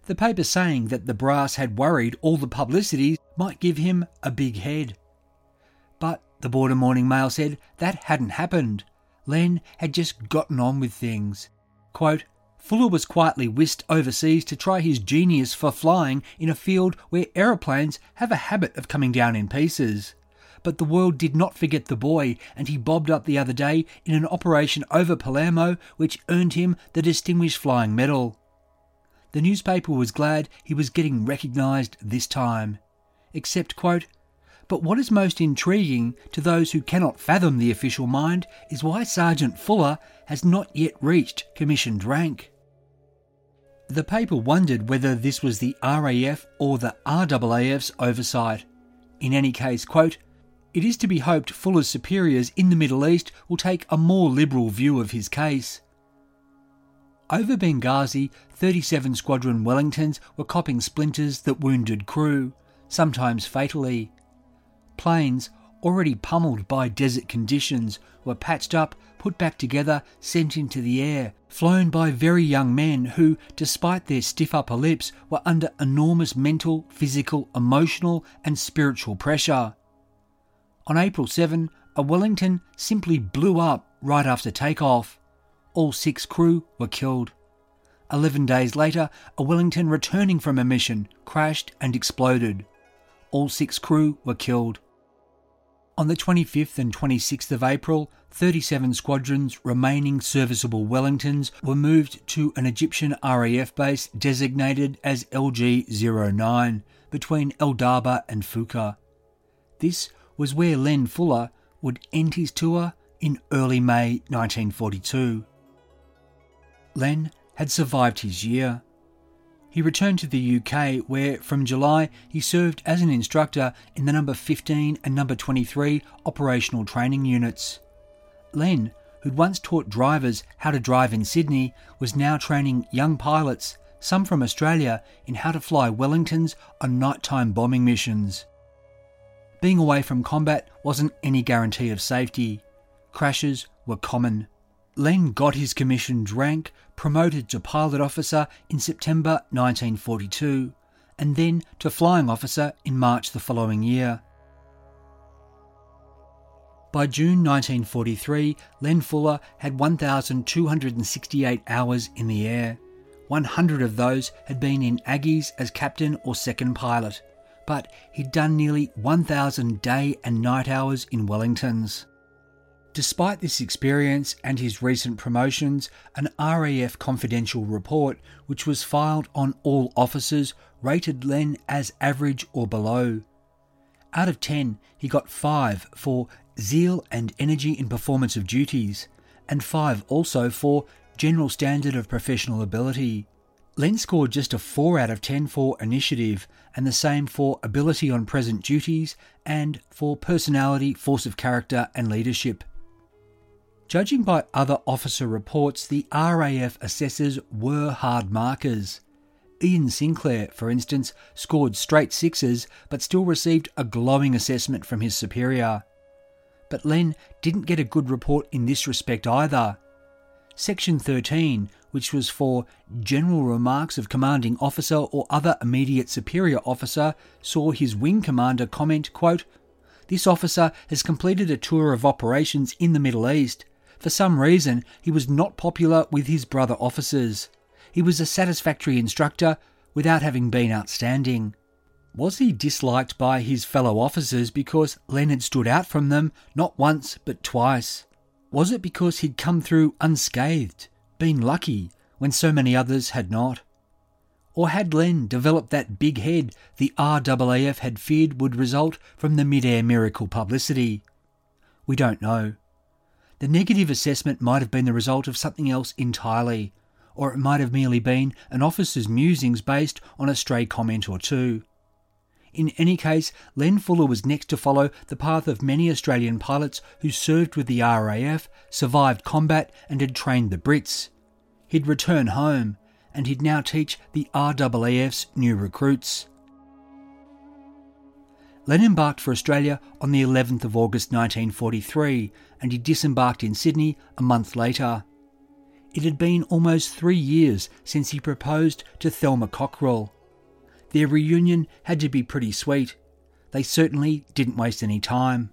the paper saying that the brass had worried all the publicity might give him a big head. But the Border Morning Mail said that hadn't happened. Len had just gotten on with things. Quote, Fuller was quietly whisked overseas to try his genius for flying in a field where aeroplanes have a habit of coming down in pieces. But the world did not forget the boy, and he bobbed up the other day in an operation over Palermo which earned him the Distinguished Flying Medal. The newspaper was glad he was getting recognised this time. Except, quote, but what is most intriguing to those who cannot fathom the official mind is why Sergeant Fuller has not yet reached commissioned rank. The paper wondered whether this was the RAF or the RAAF's oversight. In any case, quote, it is to be hoped Fuller's superiors in the Middle East will take a more liberal view of his case. Over Benghazi, 37 Squadron Wellingtons were copping splinters that wounded crew, sometimes fatally. Planes, already pummeled by desert conditions, were patched up, put back together, sent into the air, flown by very young men who, despite their stiff upper lips, were under enormous mental, physical, emotional and spiritual pressure. On April 7, a Wellington simply blew up right after takeoff. All 6 crew were killed. 11 days later, a Wellington returning from a mission crashed and exploded. All 6 crew were killed. On the 25th and 26th of April, 37 squadrons remaining serviceable Wellingtons were moved to an Egyptian RAF base designated as LG-09 between El Daba and Fuka. This was where Len Fuller would end his tour in early May 1942. Len had survived his year. He returned to the UK where, from July, he served as an instructor in the number 15 and number 23 operational training units. Len, who'd once taught drivers how to drive in Sydney, was now training young pilots, some from Australia, in how to fly Wellingtons on nighttime bombing missions. Being away from combat wasn't any guarantee of safety. Crashes were common. Len got his commissioned rank, promoted to pilot officer in September 1942, and then to flying officer in March the following year. By June 1943, Len Fuller had 1,268 hours in the air. 100 of those had been in Aggies as captain or second pilot, but he'd done nearly 1,000 day and night hours in Wellingtons. Despite this experience and his recent promotions, an RAF confidential report, which was filed on all officers, rated Len as average or below. Out of 10, he got 5 for zeal and energy in performance of duties, and 5 also for general standard of professional ability. Len scored just a 4 out of 10 for initiative, and the same for ability on present duties and for personality, force of character and leadership. Judging by other officer reports, the RAF assessors were hard markers. Ian Sinclair, for instance, scored straight 6s but still received a glowing assessment from his superior. But Len didn't get a good report in this respect either. Section 13, which was for general remarks of commanding officer or other immediate superior officer, saw his wing commander comment, quote, "This officer has completed a tour of operations in the Middle East. For some reason, he was not popular with his brother officers. He was a satisfactory instructor without having been outstanding." Was he disliked by his fellow officers because Len had stood out from them not once but twice? Was it because he'd come through unscathed, been lucky, when so many others had not? Or had Len developed that big head the RAAF had feared would result from the mid-air miracle publicity? We don't know. The negative assessment might have been the result of something else entirely, or it might have merely been an officer's musings based on a stray comment or two. In any case, Len Fuller was next to follow the path of many Australian pilots who served with the RAF, survived combat and had trained the Brits. He'd return home, and he'd now teach the RAAF's new recruits. Len embarked for Australia on the 11th of August 1943, and he disembarked in Sydney a month later. It had been almost 3 years since he proposed to Thelma Cockrell. Their reunion had to be pretty sweet. They certainly didn't waste any time.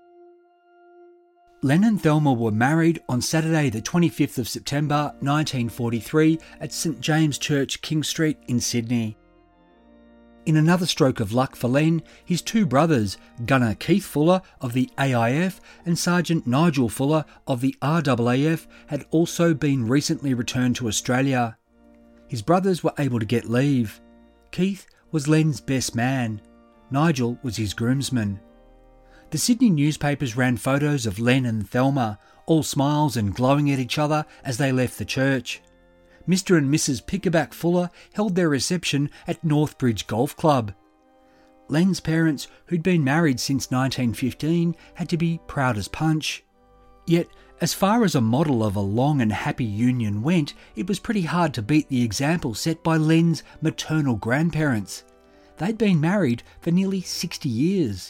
Len and Thelma were married on Saturday the 25th of September 1943 at St James Church, King Street in Sydney. In another stroke of luck for Len, his two brothers, Gunner Keith Fuller of the AIF and Sergeant Nigel Fuller of the RAAF, had also been recently returned to Australia. His brothers were able to get leave. Keith was Len's best man. Nigel was his groomsman. The Sydney newspapers ran photos of Len and Thelma, all smiles and glowing at each other as they left the church. Mr. and Mrs. Pickerback Fuller held their reception at Northbridge Golf Club. Len's parents, who'd been married since 1915, had to be proud as punch. Yet, as far as a model of a long and happy union went, it was pretty hard to beat the example set by Len's maternal grandparents. They'd been married for nearly 60 years.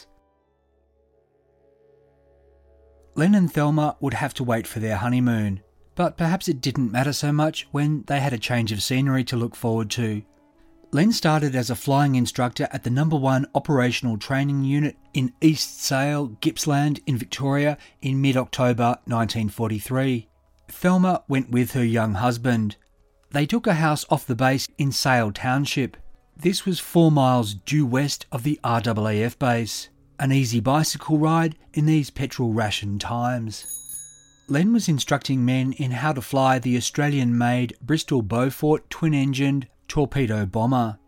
Len and Thelma would have to wait for their honeymoon, but perhaps it didn't matter so much when they had a change of scenery to look forward to. Len started as a flying instructor at the No. 1 Operational Training Unit in East Sale, Gippsland in Victoria in mid-October 1943. Thelma went with her young husband. They took a house off the base in Sale Township. This was 4 miles due west of the RAAF base. An easy bicycle ride in these petrol ration times. Len was instructing men in how to fly the Australian-made Bristol Beaufort twin-engined torpedo bomber.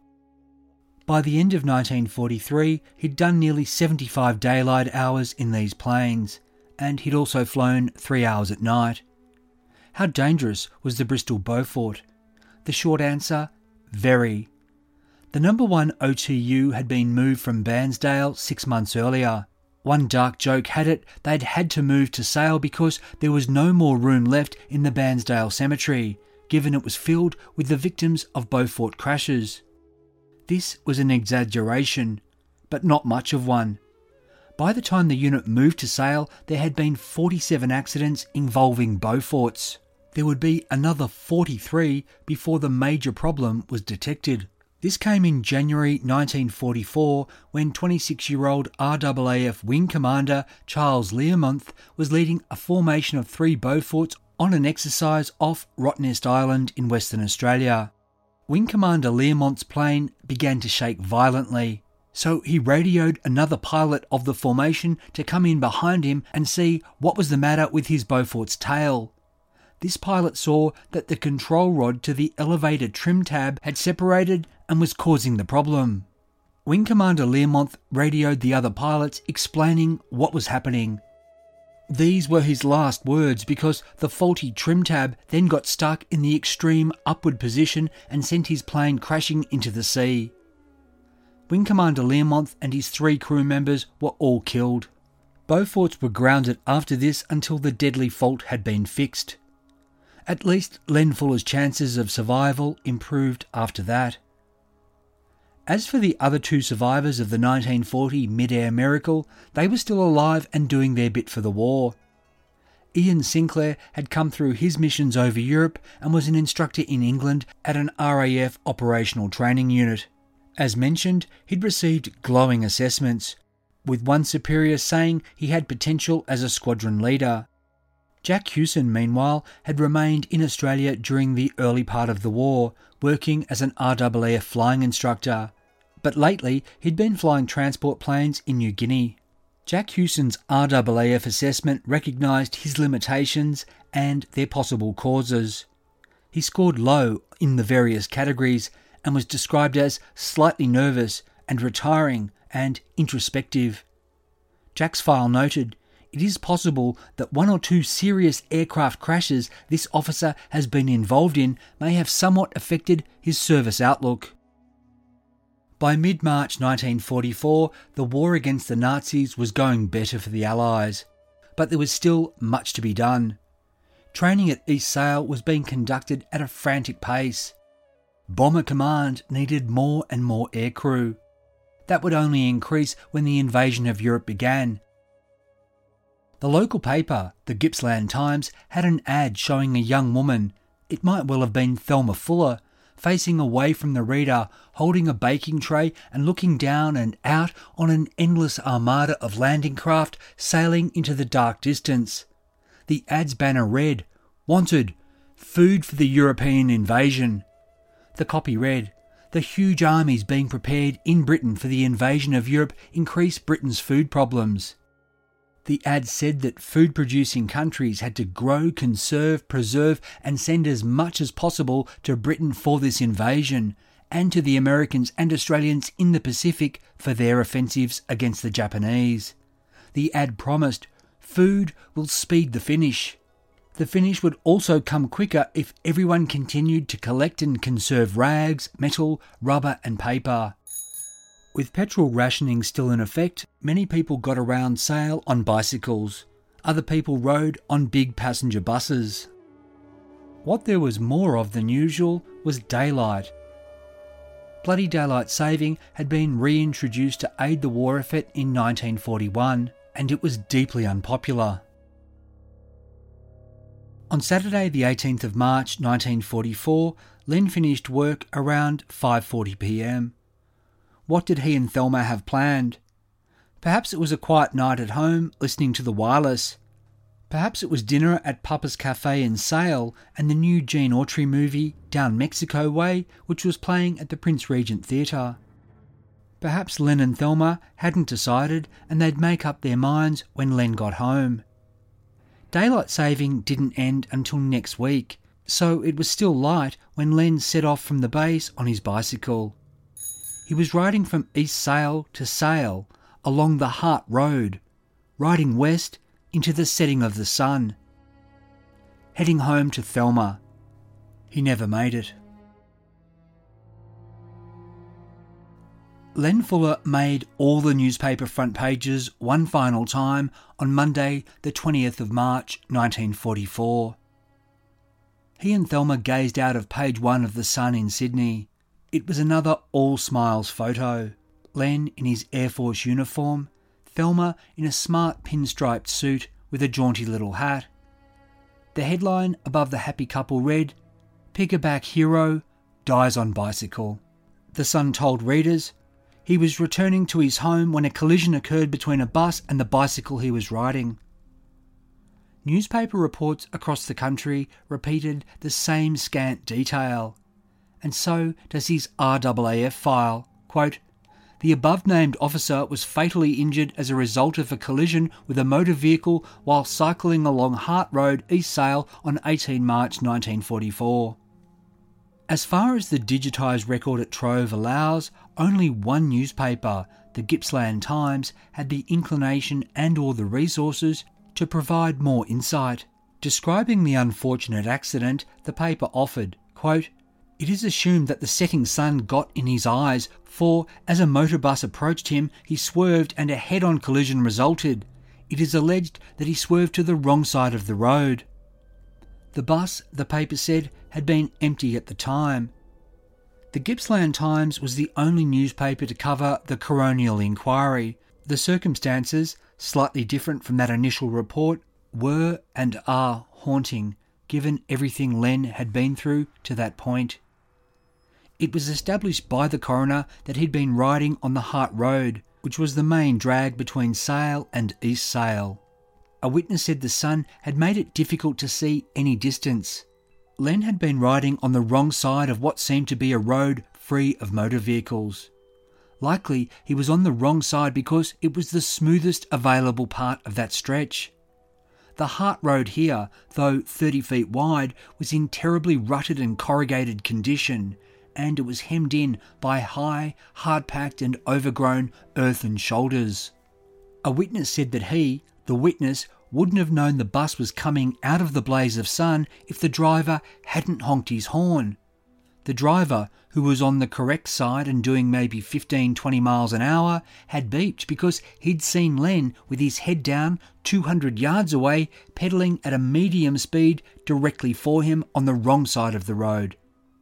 By the end of 1943, he'd done nearly 75 daylight hours in these planes, and he'd also flown 3 hours at night. How dangerous was the Bristol Beaufort? The short answer, very. The No. 1 OTU had been moved from Bairnsdale 6 months earlier. One dark joke had it they'd had to move to Sale because there was no more room left in the Bairnsdale Cemetery, given it was filled with the victims of Beaufort crashes. This was an exaggeration, but not much of one. By the time the unit moved to Sale, there had been 47 accidents involving Beauforts. There would be another 43 before the major problem was detected. This came in January 1944 when 26-year-old RAAF Wing Commander Charles Learmonth was leading a formation of 3 Beauforts on an exercise off Rottnest Island in Western Australia. Wing Commander Learmonth's plane began to shake violently, so he radioed another pilot of the formation to come in behind him and see what was the matter with his Beaufort's tail. This pilot saw that the control rod to the elevator trim tab had separated and was causing the problem. Wing Commander Learmonth radioed the other pilots explaining what was happening. These were his last words because the faulty trim tab then got stuck in the extreme upward position and sent his plane crashing into the sea. Wing Commander Learmonth and his 3 crew members were all killed. Beauforts were grounded after this until the deadly fault had been fixed. At least Len Fuller's chances of survival improved after that. As for the other 2 survivors of the 1940 mid-air miracle, they were still alive and doing their bit for the war. Ian Sinclair had come through his missions over Europe and was an instructor in England at an RAF operational training unit. As mentioned, he'd received glowing assessments, with one superior saying he had potential as a squadron leader. Jack Hewson, meanwhile, had remained in Australia during the early part of the war, working as an RAAF flying instructor. But lately, he'd been flying transport planes in New Guinea. Jack Hewson's RAAF assessment recognised his limitations and their possible causes. He scored low in the various categories and was described as slightly nervous and retiring and introspective. Jack's file noted, "It is possible that 1 or 2 serious aircraft crashes this officer has been involved in may have somewhat affected his service outlook." By mid-March 1944, the war against the Nazis was going better for the Allies, but there was still much to be done. Training at East Sale was being conducted at a frantic pace. Bomber Command needed more and more aircrew. That would only increase when the invasion of Europe began. The local paper, the Gippsland Times, had an ad showing a young woman, It might well have been Thelma Fuller, facing away from the reader, holding a baking tray and looking down and out on an endless armada of landing craft sailing into the dark distance. The ad's banner read, "Wanted, food for the European invasion." The copy read, "The huge armies being prepared in Britain for the invasion of Europe increase Britain's food problems." The ad said that food-producing countries had to grow, conserve, preserve and send as much as possible to Britain for this invasion, and to the Americans and Australians in the Pacific for their offensives against the Japanese. The ad promised, "Food will speed the finish." The finish would also come quicker if everyone continued to collect and conserve rags, metal, rubber and paper. With petrol rationing still in effect, many people got around Sale on bicycles. Other people rode on big passenger buses. What there was more of than usual was daylight. Bloody daylight saving had been reintroduced to aid the war effort in 1941, and it was deeply unpopular. On Saturday the 18th of March 1944, Len finished work around 5:40 p.m. What did he and Thelma have planned? Perhaps it was a quiet night at home, listening to the wireless. Perhaps it was dinner at Papa's Cafe in Sale and the new Gene Autry movie, Down Mexico Way, which was playing at the Prince Regent Theatre. Perhaps Len and Thelma hadn't decided and they'd make up their minds when Len got home. Daylight saving didn't end until next week, so it was still light when Len set off from the base on his bicycle. He was riding from East Sale to Sale, along the Hart Road, riding west into the setting of the sun, heading home to Thelma. He never made it. Len Fuller made all the newspaper front pages one final time on Monday the 20th of March 1944. He and Thelma gazed out of page 1 of the Sun in Sydney. It was another all-smiles photo. Len in his Air Force uniform, Thelma in a smart pinstriped suit with a jaunty little hat. The headline above the happy couple read, "Pickerback hero dies on bicycle." The Sun told readers he was returning to his home when a collision occurred between a bus and the bicycle he was riding. Newspaper reports across the country repeated the same scant detail. And so does his RAAF file. Quote, "The above-named officer was fatally injured as a result of a collision with a motor vehicle while cycling along Hart Road, East Sale on 18 March 1944. As far as the digitised record at Trove allows, only one newspaper, the Gippsland Times, had the inclination and or the resources to provide more insight. Describing the unfortunate accident, the paper offered, quote, "It is assumed that the setting sun got in his eyes, for as a motor bus approached him, he swerved and a head-on collision resulted. It is alleged that he swerved to the wrong side of the road." The bus, the paper said, had been empty at the time. The Gippsland Times was the only newspaper to cover the coronial inquiry. The circumstances, slightly different from that initial report, were and are haunting, given everything Len had been through to that point. It was established by the coroner that he'd been riding on the Hart Road, which was the main drag between Sale and East Sale. A witness said the sun had made it difficult to see any distance. Len had been riding on the wrong side of what seemed to be a road free of motor vehicles. Likely he was on the wrong side because it was the smoothest available part of that stretch. The Hart Road here, though 30 feet wide, was in terribly rutted and corrugated condition, and it was hemmed in by high, hard-packed and overgrown earthen shoulders. A witness said that he, the witness, wouldn't have known the bus was coming out of the blaze of sun if the driver hadn't honked his horn. The driver, who was on the correct side and doing maybe 15-20 miles an hour, had beeped because he'd seen Len with his head down 200 yards away, pedalling at a medium speed directly for him on the wrong side of the road.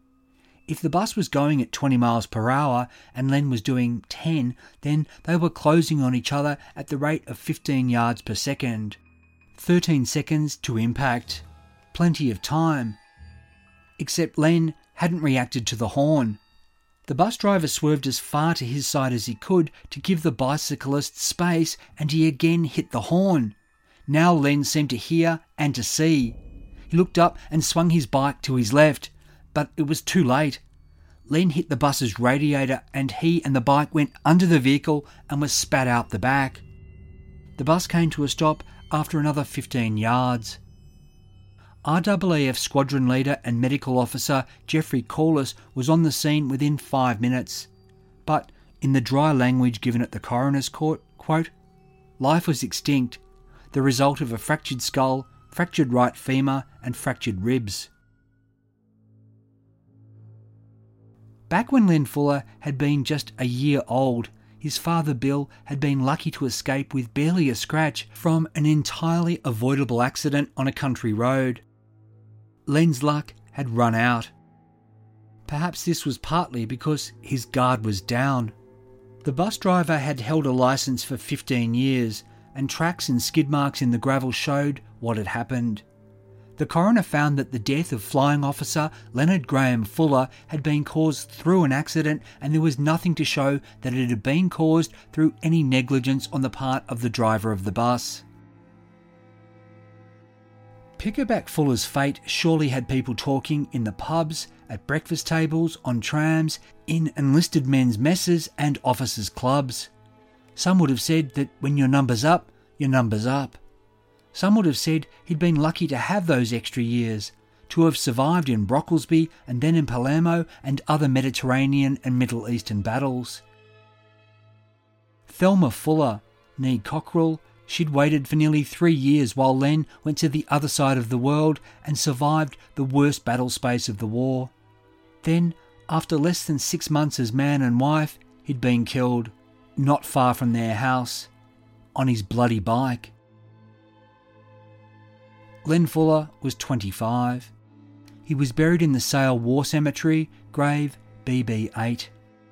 If the bus was going at 20 miles per hour and Len was doing 10, then they were closing on each other at the rate of 15 yards per second. 13 seconds to impact. Plenty of time. except Len hadn't reacted to the horn. The bus driver swerved as far to his side as he could to give the bicyclist space, and he again hit the horn. Now Len seemed to hear and to see. He looked up and swung his bike to his left, but it was too late. Len hit the bus's radiator and he and the bike went under the vehicle and was spat out the back. The bus came to a stop after another 15 yards. RAAF Squadron Leader and Medical Officer Jeffrey Corliss was on the scene within 5 minutes. But in the dry language given at the coroner's court, quote, "Life was extinct, the result of a fractured skull, fractured right femur and fractured ribs." Back when Len Fuller had been just a year old, his father Bill had been lucky to escape with barely a scratch from an entirely avoidable accident on a country road. Len's luck had run out. Perhaps this was partly because his guard was down. The bus driver had held a licence for 15 years, and tracks and skid marks in the gravel showed what had happened. The coroner found that the death of Flying Officer Leonard Graham Fuller had been caused through an accident, and there was nothing to show that it had been caused through any negligence on the part of the driver of the bus. Pickerback Fuller's fate surely had people talking in the pubs, at breakfast tables, on trams, in enlisted men's messes and officers' clubs. Some would have said that when your number's up, your number's up. Some would have said he'd been lucky to have those extra years, to have survived in Brocklesby and then in Palermo and other Mediterranean and Middle Eastern battles. Thelma Fuller, née Cockrell, she'd waited for nearly 3 years while Len went to the other side of the world and survived the worst battle space of the war. Then, after less than 6 months as man and wife, he'd been killed, not far from their house, on his bloody bike. Len Fuller was 25. He was buried in the Sale War Cemetery, grave BB8.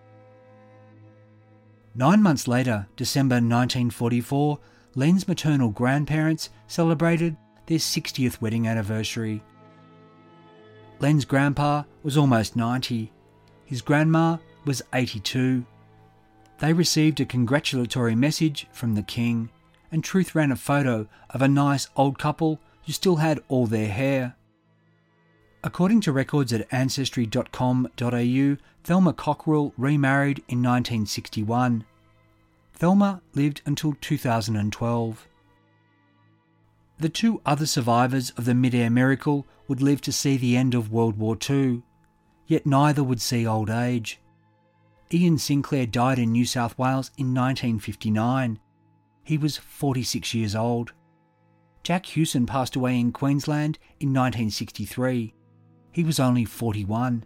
9 months later, December 1944, Len's maternal grandparents celebrated their 60th wedding anniversary. Len's grandpa was almost 90. His grandma was 82. They received a congratulatory message from the King, and Truth ran a photo of a nice old couple who still had all their hair. According to records at ancestry.com.au, Thelma Cockrell remarried in 1961. Thelma lived until 2012. The 2 other survivors of the Mid-Air Miracle would live to see the end of World War II, yet neither would see old age. Ian Sinclair died in New South Wales in 1959. He was 46 years old. Jack Hewson passed away in Queensland in 1963. He was only 41.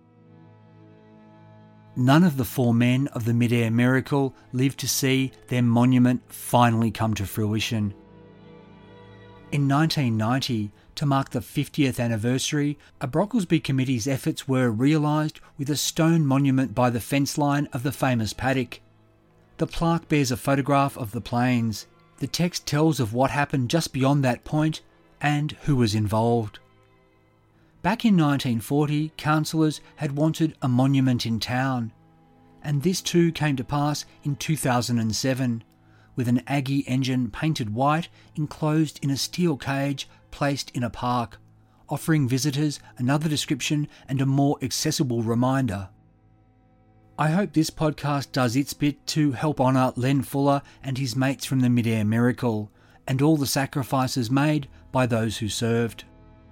None of the 4 men of the Mid-Air Miracle lived to see their monument finally come to fruition. In 1990, to mark the 50th anniversary, a Brocklesby committee's efforts were realised with a stone monument by the fence line of the famous paddock. The plaque bears a photograph of the plains. The text tells of what happened just beyond that point and who was involved. Back in 1940, councillors had wanted a monument in town, and this too came to pass in 2007, with an Aggie engine painted white enclosed in a steel cage placed in a park, offering visitors another description and a more accessible reminder. I hope this podcast does its bit to help honour Len Fuller and his mates from the Mid-Air Miracle, and all the sacrifices made by those who served.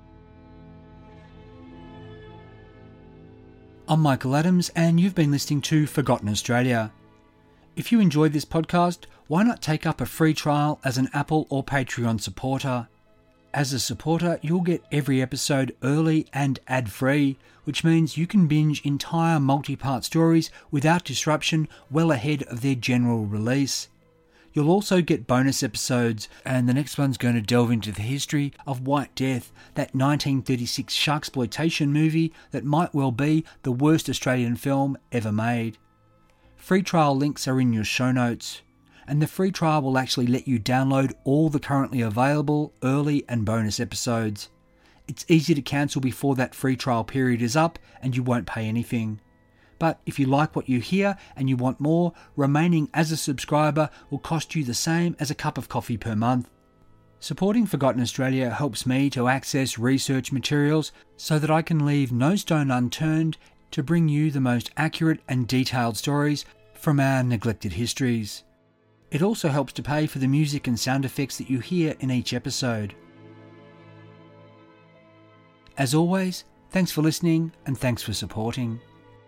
I'm Michael Adams, and you've been listening to Forgotten Australia. If you enjoyed this podcast, why not take up a free trial as an Apple or Patreon supporter? As a supporter, you'll get every episode early and ad-free, which means you can binge entire multi-part stories without disruption well ahead of their general release. You'll also get bonus episodes, and the next one's going to delve into the history of White Death, that 1936 sharksploitation movie that might well be the worst Australian film ever made. Free trial links are in your show notes, and the free trial will actually let you download all the currently available early and bonus episodes. It's easy to cancel before that free trial period is up and you won't pay anything. But if you like what you hear and you want more, remaining as a subscriber will cost you the same as a cup of coffee per month. Supporting Forgotten Australia helps me to access research materials so that I can leave no stone unturned to bring you the most accurate and detailed stories from our neglected histories. It also helps to pay for the music and sound effects that you hear in each episode. As always, thanks for listening and thanks for supporting.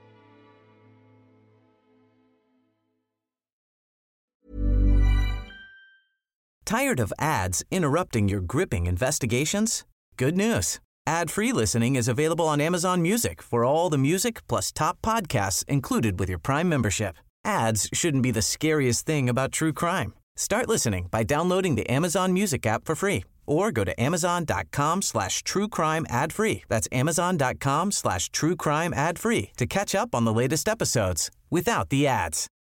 Tired of ads interrupting your gripping investigations? Good news. Ad-free listening is available on Amazon Music for all the music plus top podcasts included with your Prime membership. Ads shouldn't be the scariest thing about true crime. Start listening by downloading the Amazon Music app for free or go to amazon.com/truecrime ad-free. That's amazon.com/truecrime ad-free to catch up on the latest episodes without the ads.